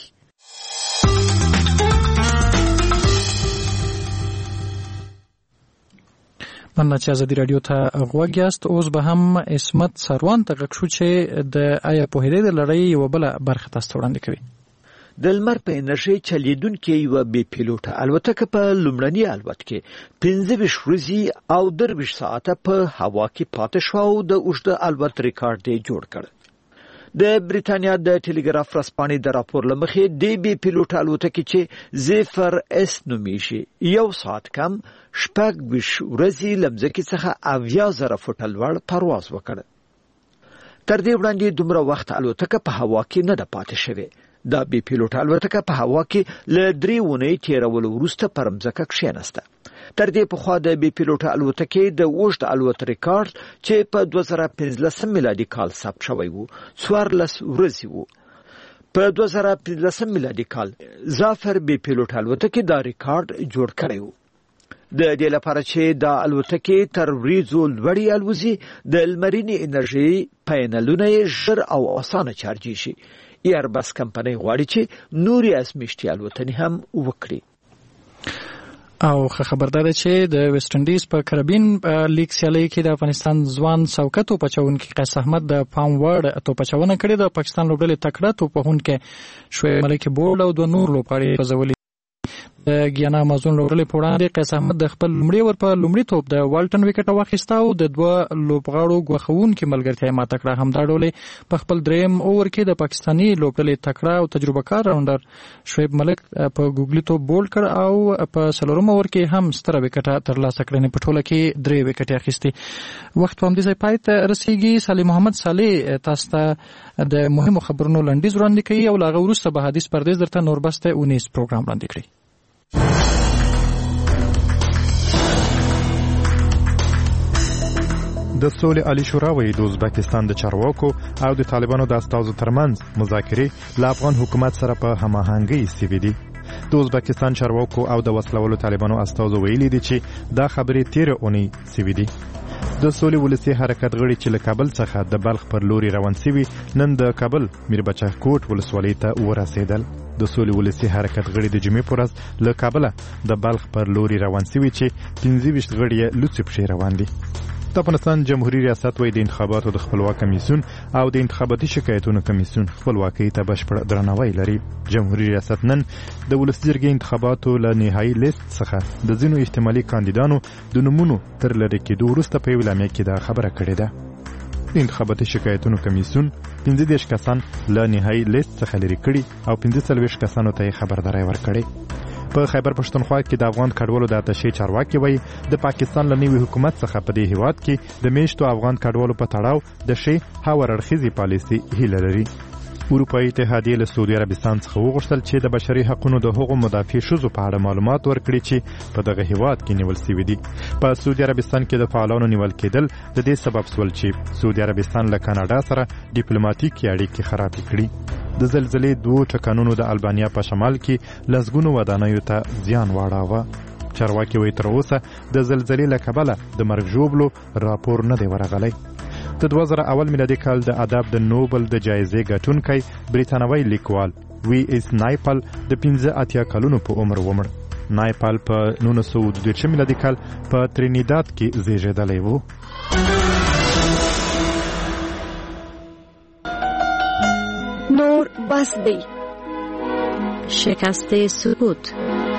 مننه چې ازادي راډیو ته غوږ یاست. اوس به هم اسمت سروان ته غږ شو چې د آیا پوهېدې د لړۍ یوه بله برخه تاسو ته وړاندې کوي. د لمر په انرژي چلیدونکې یوه بې پیلوټه الوتکه په لومړني الوت کې 25 ورځې او 23 ساعته په هوا کې پاتې شوه او د اوږده الوت ریکارډ یې جوړ کړ. د بریتانیا د ټلګراف ورځپاڼې د راپور له مخې د بې پیلوټه الوتکې چې زیفر اس نومیږي 1 ساعت کم 26 ورځې له مځکې څخه 70,000 فوټه لوړ پرواز وکړ. تر دې وړاندې دومره وخت الوتکه په هوا کې نه ده پاتې شوې. دا بې پیلوټه الوتکه په هوا کې له 3 اونۍ تېرولو وروسته پر مځکه کښېناسته. تر دې پخوا د بې پیلوټه الوتکې د اوږد الوت ریکارډ چې په 2015 میلادي کال ثبت شوی و 14 ورځې و. په 2015 میلادي کال زافر بي پیلوټ الوتکې دا ریکارډ جوړ کړی و. د دې لپاره چې دا الوتکې تر وریځو لوړې الوزي د لمرینې انرژي پینلونه یې ژر او اسانه چارجي شي. ایربس کمپنۍ غواړي چې نوري ازمیښتي الوتنې هم وکړي. او خبردار چې د ویسټ انډیز په کربین لیګ سیالي کې د افغانستان ځوان څوکه توپچونکي قیس احمد د پام وړ توپچونه کړې. د پاکستان لوبډلې تکړه توپچونکي شعیب ملک بورډ او د نور لوبغاړي فزولي د ګیانا مازون لوبډلې په وړاندې قیس احمد د خپل لومړي توپ د والټن وکټ واخیسته او د دوه لوبغاړو غوښونکي ملګرتیا ماته کړه. همدا ډول په خپل دریم اوور کې د پاکستاني لوبډلې تکړه او تجربه کار راونډر شعیب ملک په ګوګلی توپ بولډ کړ او په سلورم اوور کې هم ستره وکټه ترلاسه کړه. په ټوله کې 3 وکټې اخیستي. وخت په همدې ځای پای ته رسیږي. صالح محمد صالح تاسو ته د مهمو خبرونو لنډیز وړاندې کوي او لاغه وروسته به حدیث پردیس درته نوربسته 19 پروګرام وړاندې کړي. د سولې عالی شورا وایي د ازبکستان د چارواکو او د طالبانو د استازو ترمنځ مذاکرې له افغان حکومت سره په هماهنګۍ سوي دي. د ازبکستان چارواکو او د وسلوالو طالبانو استازو ویلي دي چې دا خبرې تیر اونۍ سوي دي. د سولې ولسي حرکت غړي چې له کابل څخه د بلخ پر لوري روان سوي نن د کابل میربچه کوټ ولسوالۍ ته ورسېدل. د سولې ولسي حرکت غړي د جمعې په ورځ له کابل د بلخ پر لوري روان سوي چې 15 غړي یې لوڅ پښې روان دي. د افغانستان جمهوریت ریاست وایي د انتخاباتو د خپلواک کمیسیون او د انتخاباتي شکایتونو کمیسیون خپلواکۍ ته بشپړ درناوی لري. جمهوریت ریاست نن د ولسي جرګې انتخاباتو له نهایي لیست څخه د ځینو احتمالي کاندیدانو د نومونو تر لرې کېدو وروسته په یوه اعلامیه کې دا خبره کړې ده. د انتخاباتي شکایتونو کمیسیون 15 کسان له نهایي لیست څخه لرې کړي او 45 کسانو ته خبرداری ورکړي. په خیبر پښتونخوا کې د افغان کډوالو د اتشې چارواکي وایي د پاکستان له نوي حکومت څخه په دې هیواد کې د میشتو افغان کډوالو په تړاو د شی هاور اړخیزي پالیسي هیله لري. اروپایي اتحادیه له سعودي عربستان څخه وغوښتل چې د بشري حقوقو د حقوقو مدافع ښځو په اړه معلومات ورکړي چې په دغه هیواد کې نیول شوي دي. په سعودي عربستان کې د فعالانو نیول کېدل د دې سبب شول چې سعودي عربستان له کاناډا سره ډیپلوماټیکي اړیکې خرابې کړي. د زلزلې 2 ټکانونو د البانیا په شمال کې لسګونو ودانیو ته زیان واړاوه. چارواکي وایي تر اوسه د زلزلې له کبله د مرګ ژوبلو راپور نه دی ورغلی. د 2001 میلادي کال د ادب د نوبل د جایزې ګټونکی بریتانوي لیکوال وی اس نایپل د 85 کلونو په عمر ومړ. نایپل په 1922 میلادي کال په ترینیداد کې زیږیدلی و. نور بس دی. شکست سکوت.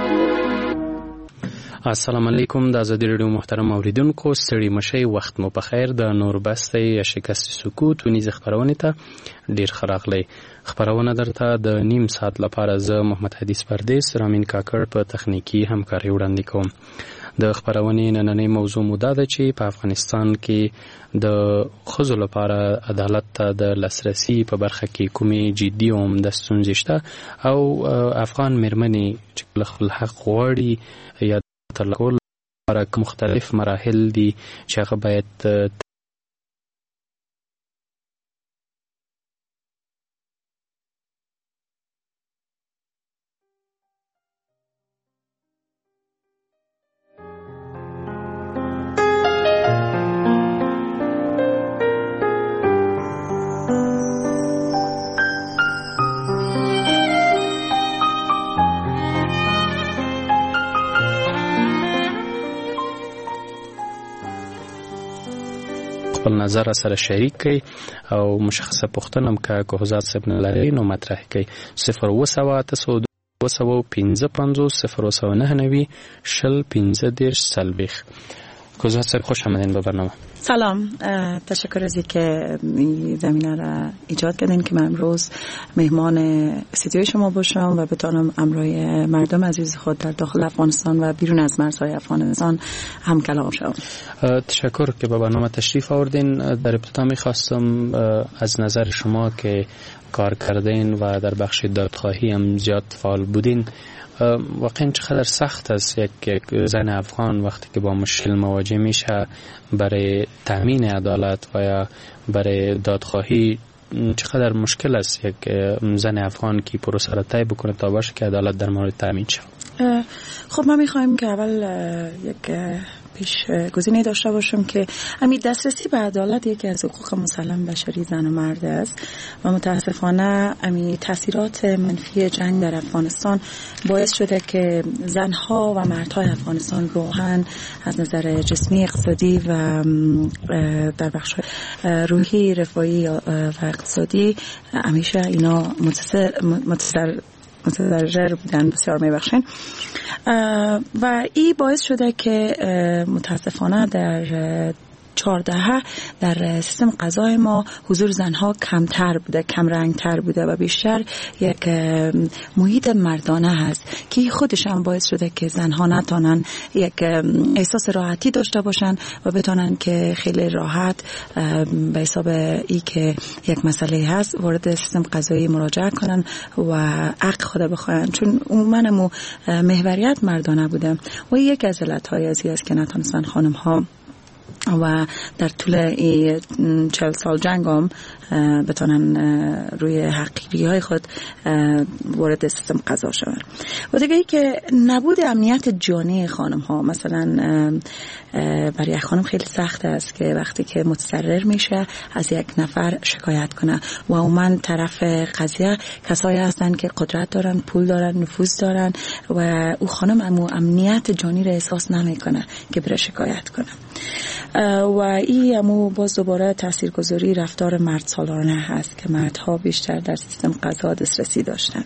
السلام علیکم. د ازادي رادیو محترم اوریدونکو ستړي مشي وخت مو په خیر. د نور بسته یا شکست سکوت ونیز خبرونه ته ډیر خراغلی. خبرونه درته د نیم ساعت لپاره زه محمد حدیث پردیس رامین کاکړ په تخنیکی همکاري وړاندې کوم. د خبرونې نننۍ موضوع مو دا ده چې په افغانستان کې د ښځو لپاره عدالت ته د لاسرسي په برخه کې کومې جدي او عمده ستونزې شته او افغان مېرمنې چې خپل حق غواړي یا ترلاسه لپاره مختلف مراحل دي چې هغه باید خپل نظر سره شریک کړئ او مشخصه پوښتنه هم که حضرت صاحب نه لري نو مطرح کړئ. 020-299-015 حضرت صاحب خوش آمدین به برنامه. سلام، تشکر از اینکه زمینه را ایجاد کردین که من امروز مهمان استودیوی شما باشم و بتونم امروی مردم عزیز خود در داخل افغانستان و بیرون از مرزهای افغانستان هم کلام شوم. تشکر که به برنامه تشریف آوردین. در ابتدا می‌خواستم از نظر شما که کار کردین و در بخش دادخواهی هم زیاد فعال بودین، واقعا چقدر سخت است یک زن افغان وقتی که با مشکل مواجه میشه برای تامین عدالت و یا برای دادخواهی چقدر مشکل است یک زن افغان که پروسه را طی بکنه تا باشه که عدالت در مورد تامین شود؟ خب ما میخوایم که اول یک پیش گزینه داشته باشم که همین دسترسی به عدالت یکی از حقوق مسلم بشری زن و مرد است و متاسفانه همین تاثیرات منفی جنگ در افغانستان باعث شده که زنها و مردهای افغانستان روحاً از نظر جسمی، اقتصادی و در بخش روحی، رفاهی و اقتصادی همیشه اینا متضرر بودن. بسیار میبخشین. و این باعث شده که متاسفانه در 14 در سیستم قضای ما حضور زنها کمتر بوده، کم رنگتر بوده و بیشتر یک محیط مردانه هست که خودش هم باعث شده که زنها نتونن یک احساس راحتی داشته باشن و بتونن که خیلی راحت به حساب ای که یک مسئله هست وارد سیستم قضایی مراجعه کنن و حق خود بخواین، چون عموما محوریت مردانه بوده و یک از علتهای ازی است که نتونستن خانم ها و در طول 40 سال جنگ هم بتونن روی حقیقی های خود وارد سیستم قضا شون. و دیگه ای که نبود امنیت جانی خانم ها، مثلا برای خانم خیلی سخت است که وقتی که متضرر میشه از یک نفر شکایت کنه و عموما طرف قضیه کسایی هستن که قدرت دارن، پول دارن، نفوذ دارن و او خانم امنیت جانی را احساس نمیکنه که بره شکایت کنه. و این همو باز دوباره تاثیرگذاری رفتار مرد سالارانه هست که مردها بیشتر در سیستم قضا دسترسی داشتن.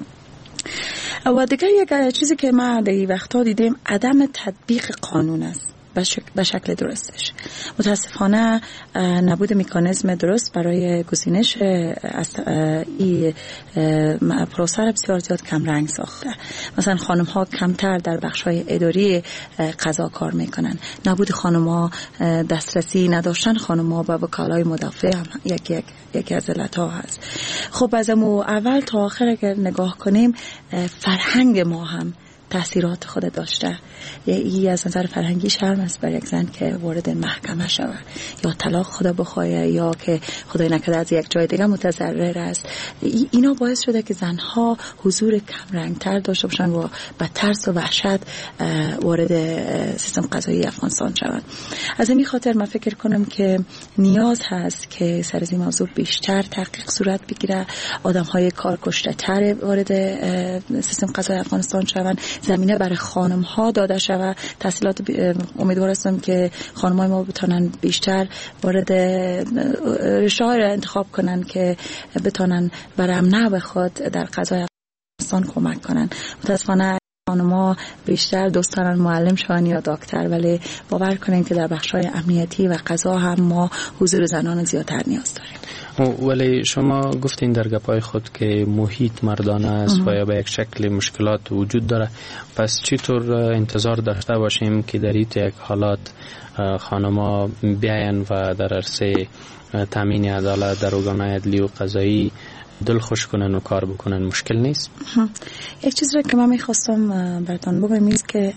و دیگه یک چیزی که ما در این وقتا دیدیم عدم تطبیق قانون است به شکل درستش. متاسفانه نبود مکانیزم درست برای گزینش این پروسه را بسیار زیاد کم رنگ ساخته. مثلا خانم ها کمتر در بخش های اداری قضا کار میکنن. نبود خانم ها، دسترسی نداشتن خانم ها به وکالای مدافع هم یکی از علت ها هست. خب از اول تا آخر اگر نگاه کنیم فرهنگ ما هم تأثیرات خود داشته. یه از نظر فرهنگی شرم است برای یک زن که وارد محکمه شود یا طلاق خود بخواه یا که خدای نکرده از یک جای دیگه متضرر است. اینا باعث شده که زنها حضور کم رنگتر داشته باشن و با ترس و وحشت وارد سیستم قضایی افغانستان شوند. از این خاطر من فکر کنم که نیاز هست که سر از این موضوع بیشتر تحقیق صورت بگیره، آدم‌های کارکشته تر وارد سیستم قضایی افغانستان شوند، زمینه برای خانم ها داده شود. تحصیلات امیدوار هستم که خانم های ما بتونن بیشتر وارد رشته را انتخاب کنن که بتونن برای امنه خود در قضای افغانستان کمک کنن. متاسفانه خانم‌ها بیشتر دوست دارن معلم شون یا دکتر، ولی باور کنین که در بخش‌های امنیتی و قضا هم ما حضور زنان زیادتر نیاز داریم. ولی شما گفتین در گپای خود که محیط مردانه است و یا به یک شکل مشکلات وجود داره، پس چطور انتظار داشته باشیم که در این یک حالات خانم‌ها بیاین و در عرصه تامین عدالت در ارگان‌های عدلی و قضایی دل خوش کنن و کار بکنن؟ مشکل نیست؟ یک چیز را که من میخواستم براتون بگم است که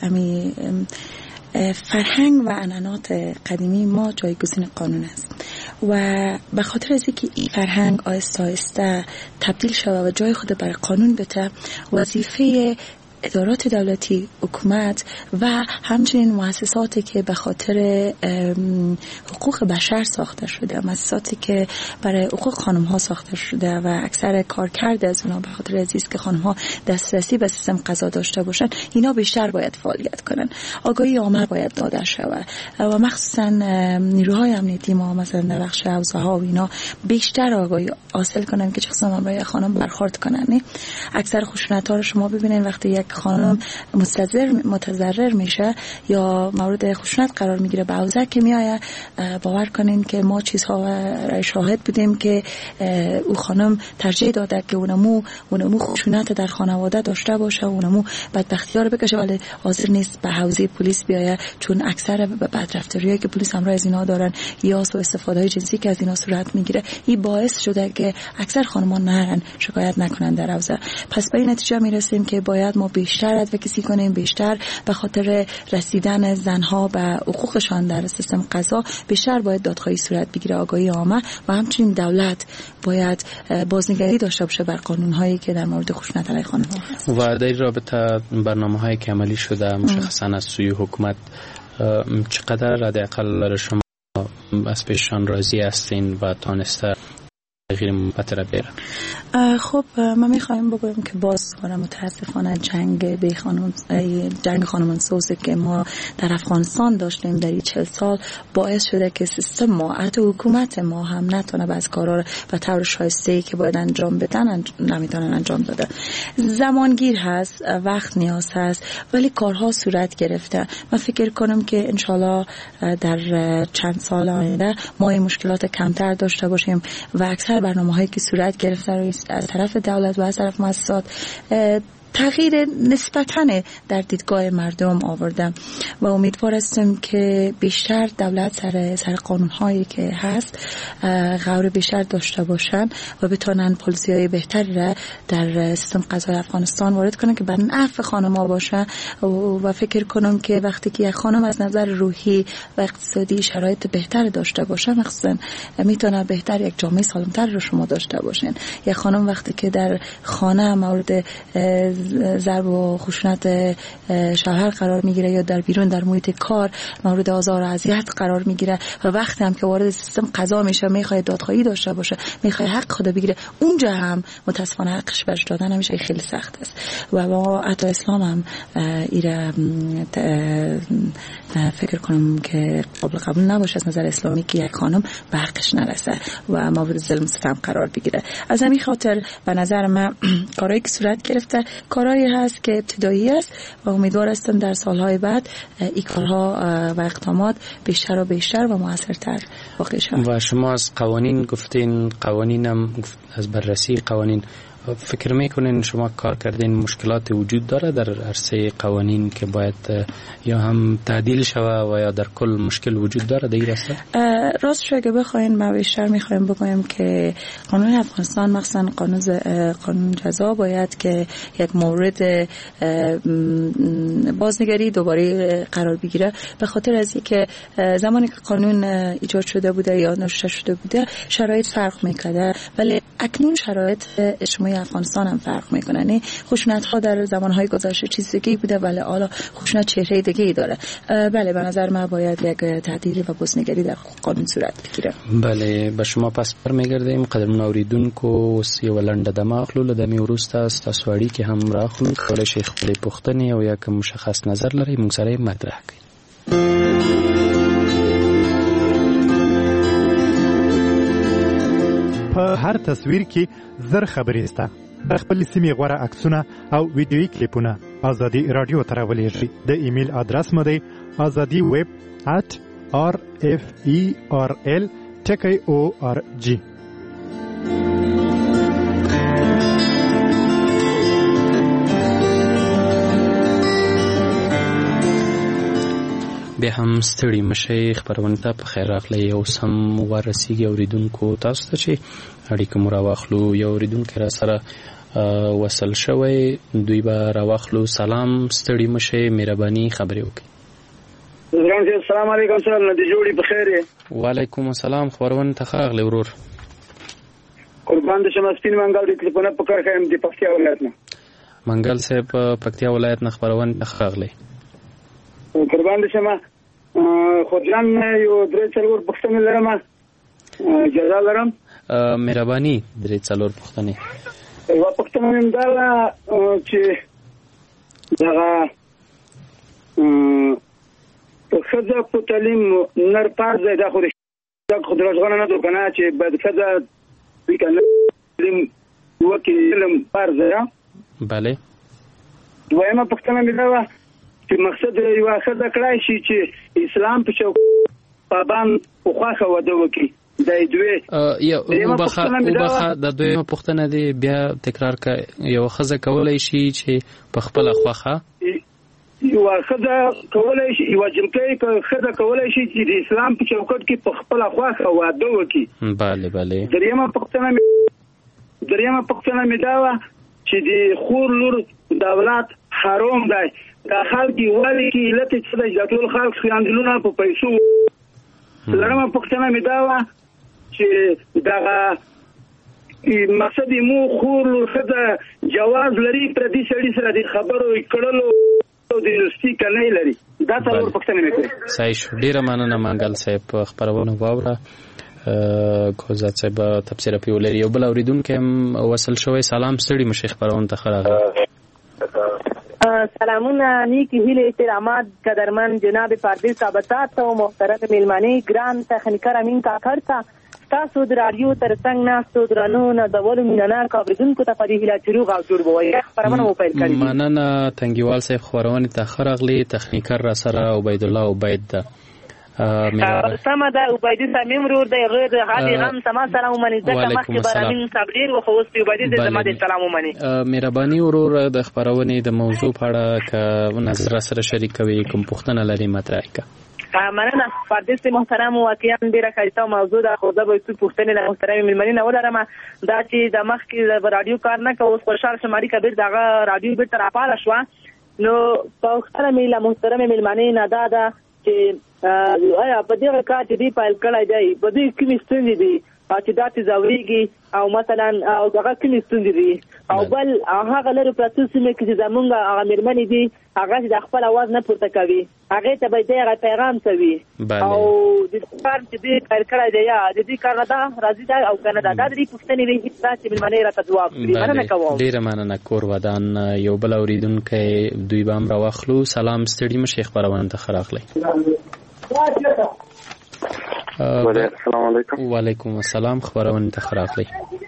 فرهنگ و عنعنات قدیمی ما جایگزین قانون است و به خاطر از اینکه این فرهنگ آهسته آهسته تبدیل شود و جای خود برای قانون بده، وظیفه ادارات دولتی، حکومت و همچنین مؤسساتی که به خاطر حقوق بشر ساخته شده، مؤسساتی که برای حقوق خانم ها ساخته شده و اکثر کارکرد از اونا به خاطر عزیز که خانم ها دسترسی به سیستم قضا داشته باشن، اینا بیشتر باید فعالیت کنن. آگاهی عامه باید داده شود و مخصوصا نیروهای امنیتی ما مثلا در بخش حوزه ها و اینا بیشتر آگاهی حاصل کنن که چقدر برای خانم برخورد کنن. اکثر خشونت ها رو شما ببینید وقتی یک خانم متضرر میشه یا مورد خشونت قرار میگیره به حوزه که میآید، باور کنین که ما چیزها را شاهد بودیم که او خانم ترجیح داده که اونمو خشونت در خانواده داشته باشه، اونمو بدبختی ها رو بکشه، ولی حاضر نیست به حوزه پلیس بیاید، چون اکثر بدرفتاریایی که پلیس همراه از اینا دارن یا سوء استفاده های جنسی که از اینا صورت میگیره، این باعث شده که اکثر خانم‌ها نرن شکایت نکنن در حوزه. پس به این نتیجه میرسیم که باید ما بیشتر ادوکسی کنیم، بیشتر به خاطر رسیدن زنها به حقوقشان در سیستم قضا بیشتر باید دادخواهی صورت بگیره، آگاهی عامه و همچنین دولت باید بازنگری داشته باشه بر قانون‌هایی که در مورد خشونت علیه خانم‌ها هست. و در رابطه برنامه‌هایی که عملی شده مشخصاً از سوی حکومت چقدر حداقل شما از پیششان راضی هستین و تانسته غیر مثبت را بیاره؟ خب ما میخوایم بگویم که باز متاسفانه جنگ خانمانسوزی که ما در افغانستان داشتیم در این 40 سال باعث شده که سیستم ما حتی حکومت ما هم نتونه از کارا به طور شایسته‌ای که باید انجام بدن نمیتونن انجام بده. زمانگیر هست، وقت نیاز هست، ولی کارها صورت گرفته. من فکر کنم که انشالله در چند سال آینده ما این مشکلات کمتر داشته باشیم و اکثر برنامه‌هایی که صورت گرفته رو از طرف دولت و از طرف مؤسسات تغییر نسبتاً در دیدگاه مردم آورده و امیدوار هستم که بیشتر دولت سر قانون‌هایی که هست غور بیشتر داشته باشن و بتونن پالیسی‌های بهتری را در سیستم قضایی افغانستان وارد کنن که بر نفع خانم‌ها باشه و فکر کنم که وقتی که یک خانم از نظر روحی و اقتصادی شرایط بهتر داشته باشه مخصوصاً میتونه بهتر یک جامعه سالم‌تر رو شما داشته باشین. یک خانم وقتی که در خانه مورد ضرب و خشونت شوهر قرار میگیره یا در بیرون در محیط کار مورد آزار و اذیت قرار میگیره و وقتی هم که وارد سیستم قضا میشه میخواد دادخواهی داشته باشه، میخواد حق خود بگیره، اونجا هم متاسفانه حقش برش دادن نمیشه، خیلی سخت است و با حتی اسلام هم ایره فکر کنم که قابل قبول نباشه از نظر اسلامی که یک خانم به حقش نرسه و مورد ظلم ستم قرار بگیره. از همین خاطر به نظر من کارهایی که صورت گرفته کارهایی هست که ابتدایی است و امیدوار هستم در سالهای بعد این کارها و اقدامات بیشتر و بیشتر و موثرتر واقع شود. و شما از قوانین گفتین، قوانینم از بررسی قوانین فکر میکنین شما کار کردین مشکلات وجود داره در عرصه قوانین که باید یا هم تعدیل شوه و یا در کل مشکل وجود داره در این راسته؟ راستش اگه بخواین ما بیشتر میخوایم بگویم که قانون افغانستان مخصوصا قانون جزا باید که یک مورد بازنگری دوباره قرار بگیره به خاطر از اینکه زمانی که قانون ایجاد شده بوده یا نوشته شده بوده شرایط فرق میکرده ولی اکنون شرایط اجتماعی افغانستان هم فرق میکنه. یعنی خشونت ها در زمانهای گذشته چیز دیگه بوده ولی حالا خشونت چهره دیگه ای داره. بله به نظر من باید یک تعدیل و بازنگری در قانون صورت بگیره. بله به شما پس برمیگردیم قدرمن اوریدونکو سی ولنده دماغ له د میوروست است تاسوړي کې هم راخلو کولای شي خپل پوښتنې او یا کوم مشخص نظر لري موږ سره مطرح کړئ. په هر تصویر کې زر خبرې سته. د خپل سیمې غوره عکسونه او ویډیویي کلیپونه ازادي رادیو ته راولېږئ. د ایمیل ادرس مو دی azadi@rferl.org. بیا هم ستړي مشي خبرونه ته په خیر راغلی او سم ورسیږي اوریدونکو تاسو ته چې اړیکه مو راواخلو. یو اوریدونکو را سره وصل شوی دوی به راواخلو. سلام ستړي مشي مهرباني خبرې وکړئ. السلام علیکم سره ندی جوړي په خیر. وعلیکم السلام خبرونه ته راغلی ورور. قربان د شمه سپین منګل د ټلیفون په کار خایم د پکتیا ولایت نه. منګل صاحب پکتیا ولایت نه خبرونه ته راغلی. قربان د شمه خودجان یو درې څلور پښتنه لرم اجازه لرم. مهرباني درې څلور پښتنه. یو پښتنه هم دا چې دا خزه په تعلیم نر پاز ده خو د خودرژغنه نه دوکنه چې بعد خزه وکړي تعلیم وکیلم پارزه. بله دویمه پښتنه مې دا چې مقصد یو خزه کړای شي چې اسلام په چوک پابند او خواخه وده وکي د دوی یو بخه د دویمه پښتنه دی بیا تکرار کا یو خزه کولای شي چې په خپل خواخه یو خزه کولای شي یو جنکې خزه کولای شي چې د اسلام په چوکټ کې په خپل خواخه وده وکي. bale دریمه پښتنه مې دا چې د خور لور دولت حرام دی دا خلک وایي کې لته چې د ټول خلک خیاندلونه په پیسو لرمه پښتنه مې دا و چې دا مقصد مو خور لور څه جواز لري پر دې سړي سره د خبرو کړلو د یونیورسيټي کنه لري دا څلور پښتنه مې کوي. صحیح ډیره مننه منګل صاحب خبرونه واوره کوزات صاحب تفسیر په ولري یو بل اوریدونکو وصل شوی سلام ستړي مشیخ خبرونه ته خراغه سلامونه نیکی هیله احترامات قدرمن جناب پردیس صاحبات او محترم میلمانی ګران تخنیکر امین کاکړ ته تاسو د رادیو ترڅنګ ناستو درنو نه دولو مینانا کاوریدونکو ته پدې هیله چیرو غاو جوړ وای خبرونه مو پیل کړی مننه تنګیوال صاحب خبرونه ته خراغلی تخنیکر را سره عبید الله عبید سما دا عبیدی سمیم رور دی غیر هادي غم سما سلام ومني ځکه مخکې برامین صبریر او خوست عبیدی د زما د سلام ومني مهرباني ورور د خبرونه د موضوع په اړه ک نظر سره شریکوي کوم پوښتنه لري مطرح کا مننه پردیس محترم واقعا ډیره ښایسته موضوع ده خو زه به څه پوښتنې له محترم میلمنې نه ولرم دا چې د مخکې د رادیو کار نه کوي اوس خوشحال شماري کبیر دغه رادیو بیرته راپاله شوه نو پوښتنه مې له محترم میلمنې نه دا چې آیا په دې کار چې دی پایل کړای دی په دې کې ستونزې دي چې دا چې زاوریږي او مثلا او دغه کې ستونزې دي او بل هغه لري پروسس کې چې زمونږ هغه مرمنې دي هغه د خپل आवाज نه پورته کوي هغه ته به دغه پیغام کوي او د کار چې دی پایل کړای دی یا د دې کار دا راځي دا او کنه دا د دې پوښتنې وی چې مرمنې راته جواب کړي مننه کوم ډیر مننه کور ودان یو بل اوریدونکو دوی بام را واخلو سلام ستړي مشیخ خبرونه ته خراغلی السلام علیکم وعلیکم السلام خبرونه ته خراغلی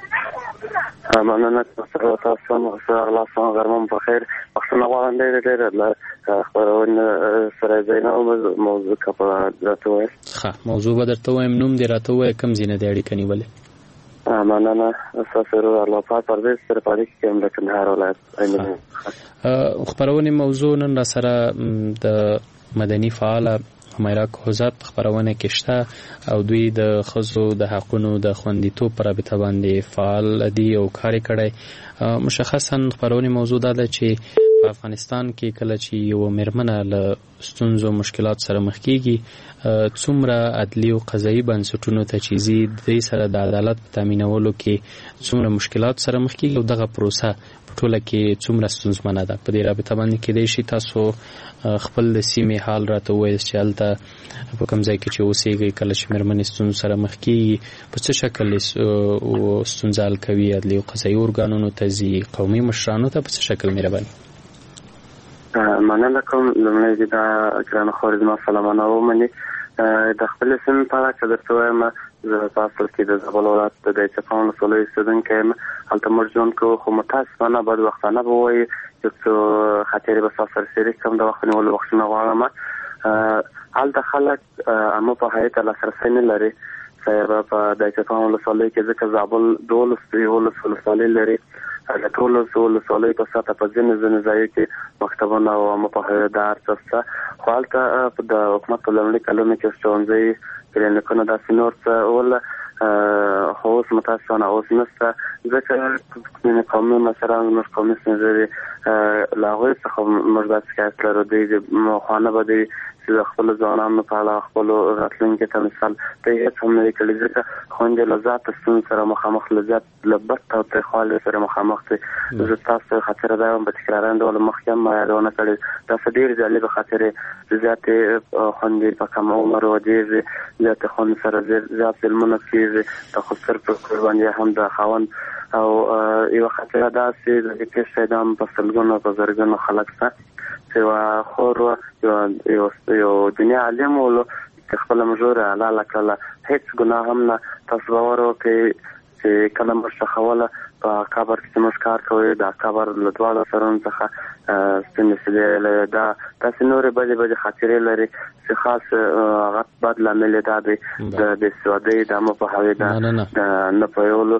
مننه تاسو الله سلام غرمه بخیر وختونه غواړم ډېر خبرونه سره زینا او موضوع کپا راته ښه موضوع به درته وایم نوم دې راته وای کوم ځینې د اړیکې نیولې مننه تاسو الله پاک پردیس سره پاتې کوم د کندهار ولایت خبرونه موضوع نن را سره د مدني فعال حمیرا کوزات خبرونه کېشته او دوی د خزو د حقونو د خوندیتوب پر رابطه باندې فعال دي او کار کړي مشخصا خبرونه موضوع ده چې په افغانستان کې کله چې یو مرمنه له ستونزو مشکلات سره مخ کیږي څومره عدلي او قضایي بنسټونو ته چې زی د سره د عدالت په تامینولو کې څومره مشکلات سره مخ کیږي او دغه پروسه په ټوله کې څومره ستونزمنه ده په دې رابطه باندې کې د شي تاسو خپل د سیمې حال راته وایي چې البته په کوم ځای کې چې اوسېږي کله چې مرمنې ستونزو سره مخ کیږي په څه شکل ستونزه حل کوي عدلي او قضایي ارګانونو ته ځي قومي مشرانو ته په څه شکل مهرباني مننه کوم لمړی دا ګران خورزما سلامونه ومني د خپل سن په اړه چې درته وایم زه تاسو کې د زابل ولایت د چپاون سولې اوسیدونکی یم هلته موږ ژوند کوو خو متاسفانه بد وختانه به وایي چې څو خاطرې به ستاسو سره شریک کړم د وخت نیولو بخښنه غواړم هلته خلک عامه په حیث لاسرسی نه لري صاحب په د چپاون سولې کې ځکه زابل 12 ولسوالۍ لري د ټولو ولسوالیو په ساته په ځینې ځایو کې مکتبونه او عامه په حیث د ارڅسته خو هلته د حکومت په لومړي کلونو کې ښوونځي کلینیکونه داسې نور څه ولا خو اوس متاسفانه اوس نشته ځکه قومي مشران موږ قومي سنجري له هغوی څخه موږ دا شکایت لرو دوی خواانه به دوی چې د خپلو ځوانانو په اړه خپلو راتلونکي ته مثال ته یې هېڅ هم نه دي کړي ځکه خویندې له ذاته ستونزو سره مخامخ له بد تاوتریخوالي سره مخامخ دي زه تاسو خاطره دا یم په تکراري ډول مخکې هم یادونه کړې داسې ډېرې جالبې خاطرې چې زیاتې خویندې په کم عمر ودېږي زیاتې خویندې سره زیات ظلمونه کېږي د خسر پر قرباني هم د خاوند او یوه خاطره داسې د دې پېښې دا هم په سلګونو په زرګونو خلک شته چې یوه خور یو دنیا عالم ولو چې خپله مژوره حلاله کړله هېڅ ګناه هم نه تاسو باور وکړئ چې کله موږ ښخوله په قبر کې چې موږ کار کوو د قبر له دواړو سرونو څخه ستنې سلې دا داسې نورې بدې خاطرې لري چې خاص هغه بد لامل یې دا دی د بېسوادۍ د عامه پوهاوي د نه پوهېدلو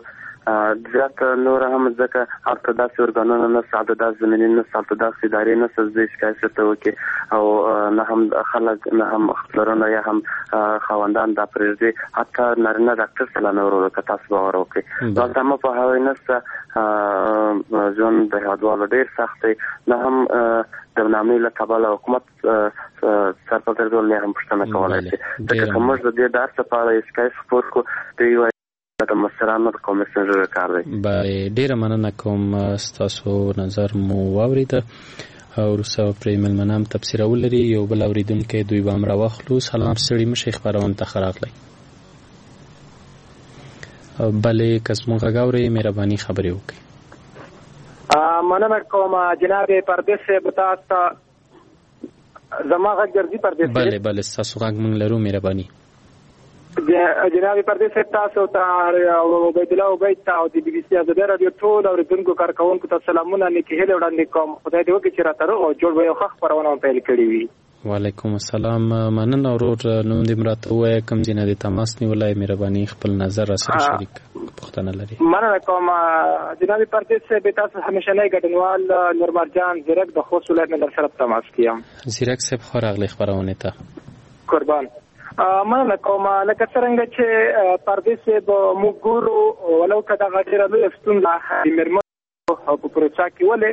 زیات نور هم ځکه هلته داسې ارګانونه نشته، هلته داسې زمینې نشته، هلته داسې ادارې نشته چې شکایت ورته وکړي، او نه هم خلک نه هم خپلرونه یا هم خاوندان دا پرېږدي، حتی نارینه ډاکټر ته لا نه ورولو که تاسو باور وکړئ. دلته مه پوهوئ نشته، ژوند د هېوادوالو ډېر سخت دی، نه هم د نامې له کبله حکومت سرپرستول نه هم پوښتنه کولی شي، ځکه که موږ د دې درس په اړه شکایت خپور کړو دوی وایي د مشرانو د کمیسیونر کار دی. بله، ډېره مننه کوم، ستاسو نظر مو واورېده او وروسته پرې مېلمانه هم تبصره ولري. یو بل اورېدونکی دوی به هم راواخلو. سلام ستړي مه شئ، خپرونې ته ښه راغلی. بلې که زموږ غږ اورئ مهرباني خبرې وکړئ. مننه کوم جناب پردیس صاحب، تاسو ته زما غږ درځي پردیس صاحب؟ بله بله، ستاسو غږ موږ لرو، مهرباني. جناب پردیس صاحب، تاسو ته عبید الله عبید ته او د بي بي سي ازادي راډیو ټول اورېدونکو کارکوونکو ته سلامونه، نیکې هیلې وړاندې کوم. خدای دې وکړي چې راته روغ او جوړ به یو ښه خپرونه پیل کړې وي. وعلیکم السلام، مننه ورور. نوم دې راته ووایه، کوم ځای نه دې تماس نیولی؟ مهرباني خپل نظر راسره شریک پوښتنه لري. مننه کوم جناب پردیس صاحب، تاسو همیشنی ګډونوال نور مرجان زیرک د خوست ولایت نه در سره تماس کیم. زیرک صاحب ښه راغلی خپرونې ته. قربان. مننه کوم. لکه څرنګه چې پردیس صاحب موږ ګورو، ولو که دغه ډېره لویه ستونزه د مېرمنو په پروسه کې ولې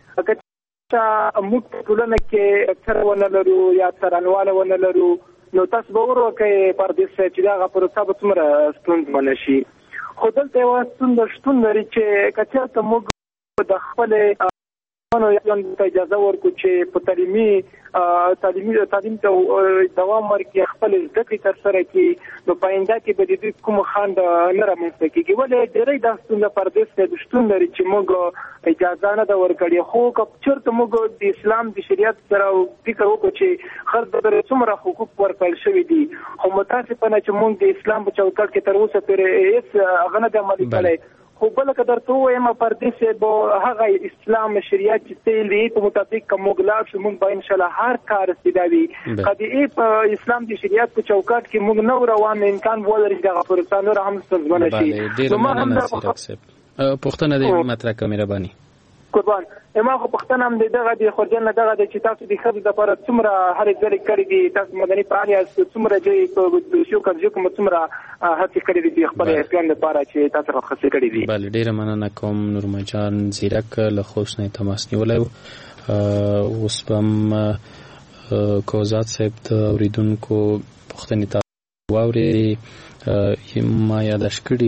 موږ په ټولنه کې اکثر ونه لرو یا څارنواله ونه لرو، نو تاسو به وروکئ پردیس صاحب چې دغه پروسه به څومره ستونزمنه شي. خو دلته یوه ستونزه شتون لري چې که چېرته موږ د خپلې ته اجازه ورکړو چې په تعلیم ته دوام ورکړي، خپل زده کړې ترسره کړي، نو په آینده کې به د دوی کوم خنډ نه رامنځته کېږي. ولې ډېری دا ستونزه پردیس صاحب شتون لري چې موږ اجازه نه ده ورکړې. خو که چېرته موږ د اسلام د شریعت سره فکر وکړو چې ښځو ته څومره حقوق ورکړل شوي دي، خو متاسفانه چې موږ د اسلام په چوکاټ کې تر اوسه پورې هېڅ هغه نه دی عملي کړی. خو بله که درته ووایم پردیس صاحب، هغه اسلام شریعت چې تیل دی په مطابق که موږ لاړ شو، موږ به انشاءالله هر کار استدا وي. قطعي په اسلام د شریعت په چوکاټ کې موږ نه روان، امکان ولري چې دغه پروسه نوره هم ستونزمنه شي. ډېره مننه زیرک صاحب. پوښتنه دې مطرح کړه، مهرباني. قربان. ما خو پښتنه هم دغه د خورجن نه دغه چې تاسو د ښځو لپاره څومره هرې ځلې کړي دي، تاسو مدني فعال یاست، څومره ځای په دوسیو قضیو کې څومره هڅې کړي دي د خپل پیان لپاره چې تاسو راخصې کړي دي. بله، ډېره مننه کوم. نورمجان زیرک له خوست نه تماس نیولی و. اوس به هم کوزات صاحب د اورېدونکو پوښتنې ته واورې. ما یاداش کړي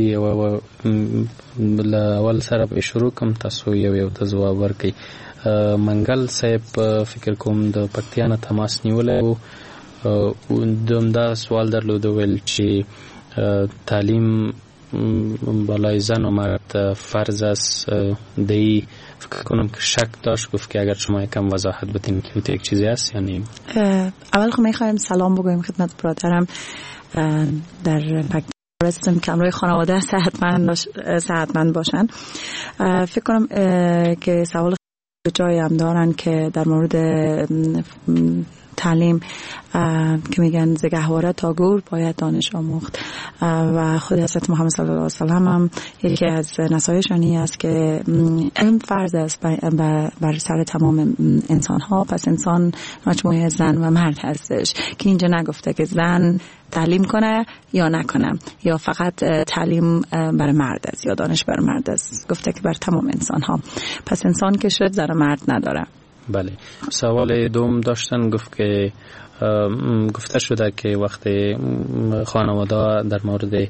له اول سره به شروع کوم، تاسو یو ته ځواب ورکړئ. منګل صاحب فکر کوم د پکتیا نه تماس نیولی و، دا سوال درلود، ویل چې تعلیم بالای زن و مرد فرض است. دی فکر کنم که شک داشت، گفت که اگر شما یکم وضاحت بدین که این یک چیزی هست یا نیم. اول خب میخوایم سلام بگویم خدمت برادرم در پاکستان که همراه خانواده صحتمند باشن. فکر کنم که سوال جایی هم دارن که در مورد تعلیم که میگن ز گهواره تا گور باید دانش آموخت، و خود حضرت محمد صلی الله علیه و سلم هم یکی از نصایحشانی است که علم فرض است بر سر تمام انسان ها. پس انسان مجموعه زن و مرد هستش که اینجا نگفته که زن تعلیم کنه یا نکنه یا فقط تعلیم برای مرد است یا دانش برای مرد است، گفته که بر تمام انسان ها. پس انسان که شد زن مرد نداره. بله. سوال دوم داشتن، گفت که گفته شده که وقتی خانواده در مورد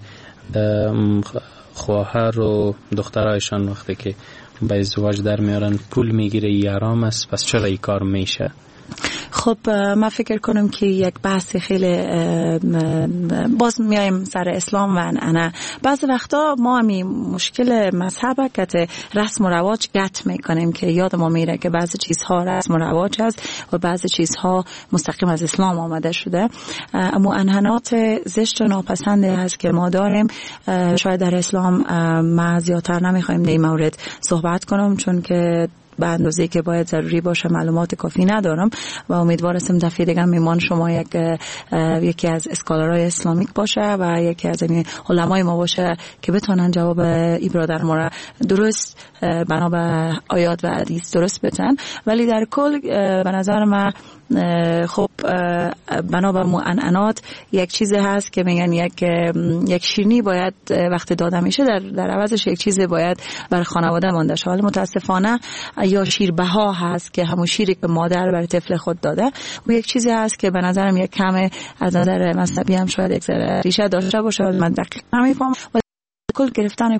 خواهر و دخترایشان وقتی که به ازدواج در میارن پول میگیره، یارام است، پس چرا این کار میشه؟ خب من فکر کنم که یک بحث خیلی باز میایم سر اسلام و انا. بعضی وقتا ما همی مشکل مذهب که رسم و رواج گت میکنیم که یاد ما میره که بعضی چیزها رسم و رواج است و بعضی چیزها مستقیم از اسلام آمده شده. اما انحنات زشت و ناپسنده است که ما داریم. شاید در اسلام ما زیادتر نمیخوایم در این مورد صحبت کنم، چون که به اندازه که باید ضروری باشه معلومات کافی ندارم و امیدوار هستم دفعه دیگه میمان شما یکی از اسکالرهای اسلامیک باشه و یکی از علمای ما باشه که بتونن جواب این برادر ما را درست بنا به آیات و حدیث درست بدن. ولی در کل به نظر من خب بنا به معنعنات یک چیز هست که میگن یک شیرینی باید وقت داده میشه در عوضش یک چیز باید بر خانواده مانده شه. حالا متاسفانه یا شیربها هست که همون شیری که مادر بر طفل خود داده و یک چیزی هست که به نظرم یک کم از نظر مذهبی هم شاید یک ذره ریشه داشته باشه. من دقیق نمیفهمم ولی کل گرفتن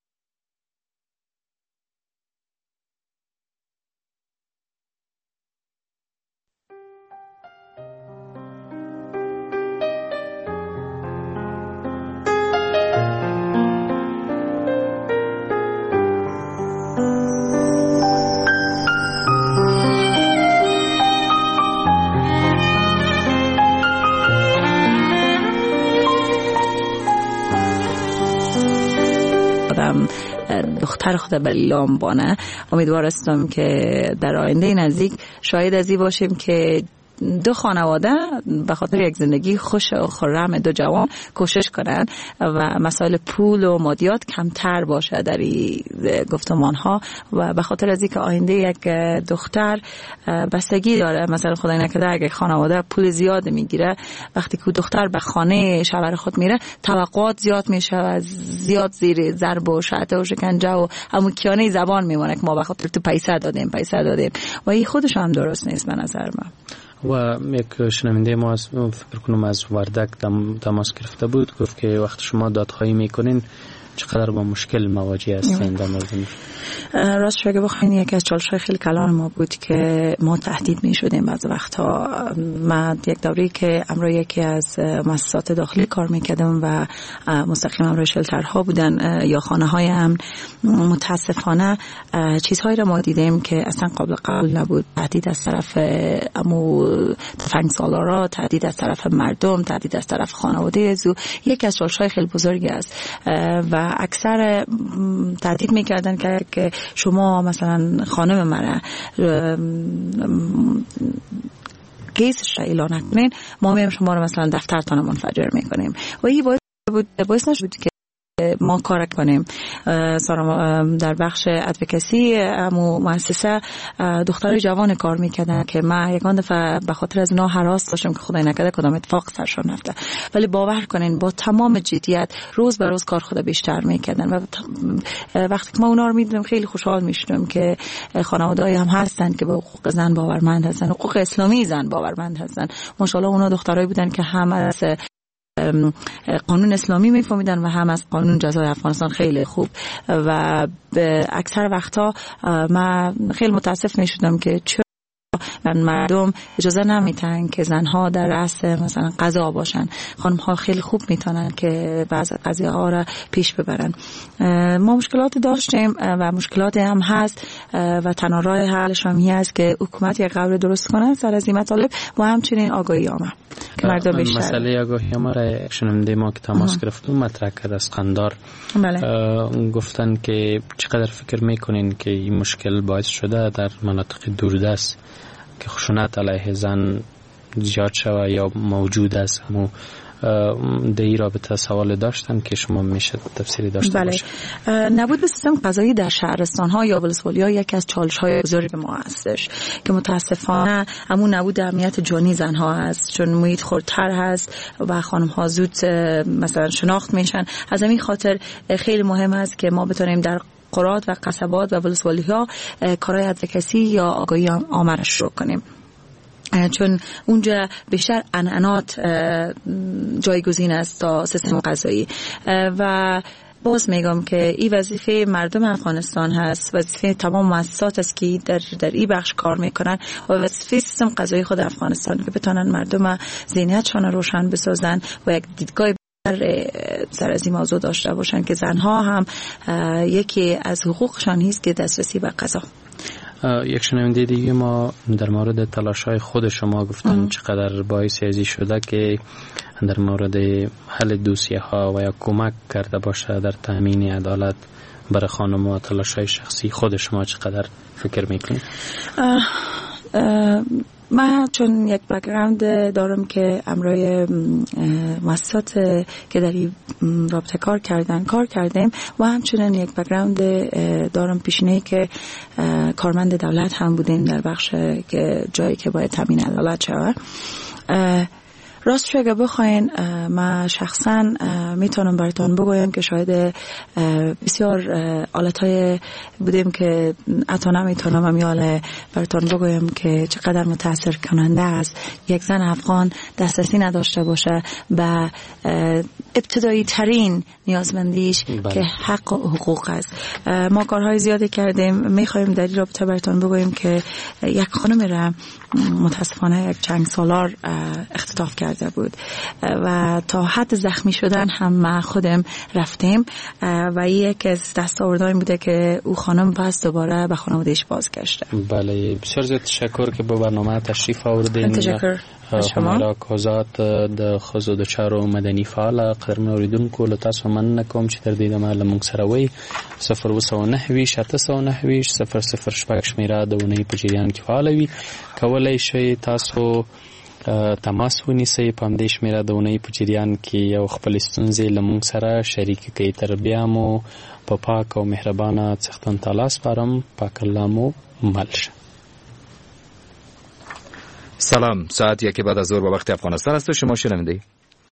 دختر خود بلیلام بانه. امیدوار هستم که در آینده نزدیک شاهد از این باشیم که دو خانواده به خاطر یک زندگی خوش و خرم دو جوان کوشش کنن و مسائل پول و مادیات کمتر باشه در این گفتمان ها و به خاطر از اینکه آینده یک دختر بستگی داره. مثلا خدای نکرده اگه خانواده پول زیاد میگیره وقتی که دختر به خانه شوهر خود میره توقعات زیاد میشه و زیاد زیر ضرب و شعطه و شکنجه و همون کیانه زبان میمونه که ما به خاطر تو پیسه دادیم و این خودش هم درست نیست به نظر من. و یک شنونده ما فکر کنم از وردک تماس گرفته بود، گفت که وقت شما دادخواهی میکنین چقدر با مشکل مواجه هستین در مورد راست شو بخواین یکی از چالش‌های خیلی کلان ما بود که ما تهدید می‌شدیم بعض وقتها. من یک دوری که امروز یکی از مؤسسات داخلی کار می‌کردم و مستقیم امروز شلترها بودن یا خانه‌های امن، متاسفانه چیزهایی را ما دیدیم که اصلا قابل قبول نبود. تهدید از طرف تفنگسالارا، تهدید از طرف مردم، تهدید از طرف خانواده ازو. یکی از چالش‌های خیلی بزرگی است و اکثر تهدید می‌کردن که شما مثلا خانم مرا کیسش را اعلان نکنین ما میام شما رو مثلا دفترتان منفجر میکنیم و این باعث نشد که ما کار کنیم. در بخش ادوکسی مؤسسه دختر جوان کار میکردن که من یکان دفعه به خاطر از اینا هراس داشتم که خدای نکرده کدام اتفاق سرشون رفته، ولی باور کنین با تمام جدیت روز به روز کار خود بیشتر میکردن و وقتی که ما اونا رو میدیدم خیلی خوشحال میشدم که خانواده‌ای هم هستن که به حقوق زن باورمند هستن، حقوق اسلامی زن باورمند هستن. ماشاءالله اونا دخترایی بودن که هم از قانون اسلامی میفهمیدن و هم از قانون جزای افغانستان خیلی خوب و اکثر وقتا من خیلی متاسف میشدم که مردم اجازه نمیتن که زنها در رأس مثلا قضا باشن. خانم ها خیلی خوب میتونن که بعض قضیه ها را پیش ببرن. ما مشکلات داشتیم و مشکلات هم هست و تنها راه حلش هم است که حکومت یک قرار درست کنه سر از این مطالب و همچنین آگاهی عامه که مردم بیشتر. مسئله آگاهی عامه را شنونده ما که تماس گرفتم مطرح کرد از قندار. بله. گفتن که چقدر فکر میکنین که این مشکل باعث شده در مناطق دوردست که خشونت علیه زن زیاد شوه یا موجود است؟ همون در این رابطه سوال داشتن که شما میشه تفسیری داشته باشه. نبود به سیستم قضایی در شهرستان ها یا ولسوالی ها یکی از چالش های بزرگ ما هستش که متاسفانه همون نبود امنیت جانی زن ها هست، چون محیط خردتر هست و خانم ها زود مثلا شناخت میشن. از همین خاطر خیلی مهم است که ما بتونیم در قرات و قصبات و ولسوالی ها کارهای ادوکسی یا آگاهی عامه را شروع کنیم، چون اونجا بیشتر عنعنات جایگزین است تا سیستم قضایی. و باز میگم که این وظیفه مردم افغانستان هست، وظیفه تمام مؤسسات است که در این بخش کار میکنن و وظیفه سیستم قضایی خود افغانستان که بتونن مردم ذهنیتشان روشن بسازن و یک دیدگاه سر از این موضوع داشته باشن که زنها هم یکی از حقوقشان هست که دسترسی به قضا. یک شنونده دیگه ما در مورد تلاش‌های خود شما گفتن چقدر باعث ازی شده که در مورد حل دوسیه ها و یا کمک کرده باشه در تامین عدالت برای خانم و تلاش‌های شخصی خود شما چقدر فکر میکنید؟ من چون یک بک‌گراند دارم که امروی مؤسسات که در این رابطه کار کردیم و همچنین یک بک‌گراند دارم پیشینه‌ای که کارمند دولت هم بودیم در بخش که جایی که باید تامین عدالت شود. راستش اگه بخواین من شخصا میتونم براتون بگویم که شاید بسیار حالتهای بودیم که حتی نمیتونم همیال براتون بگویم که چقدر متاثر کننده است یک زن افغان دسترسی نداشته باشه به ابتدایی ترین نیازمندیش که حق و حقوق است. ما کارهای زیادی کردیم، میخوایم در این رابطه براتون بگویم که یک خانم را متاسفانه یک چند سالار اختطاف کرده بود و تا حد زخمی شدن هم ما خودم رفتیم و یک از دستاوردهای بوده که او خانم پس دوباره به خانواده‌اش بازگشته. بله، بسیار زیاد تشکر که به برنامه تشریف آوردین. تشکر شما. کازات د خزو د چارو مدني فعال قدرمن اوریدونکو له تاسو مننه کوم چې تر دې دمه له موږ سره وي 029 شمیره د ونې په جریان کې فعال وي. کولای شئ تاسو تماس ونیسئ په همدې شمیره د ونې په جریان کې یو خپل ستونزې له موږ سره شریک کړئ. تر بیا مو په پاک او مهربانه څښتن تعالی سپارم. پاک الله مو مل شه. سلام، ساعت 1 بعد از ظهر به وقت افغانستان است. شما شنونده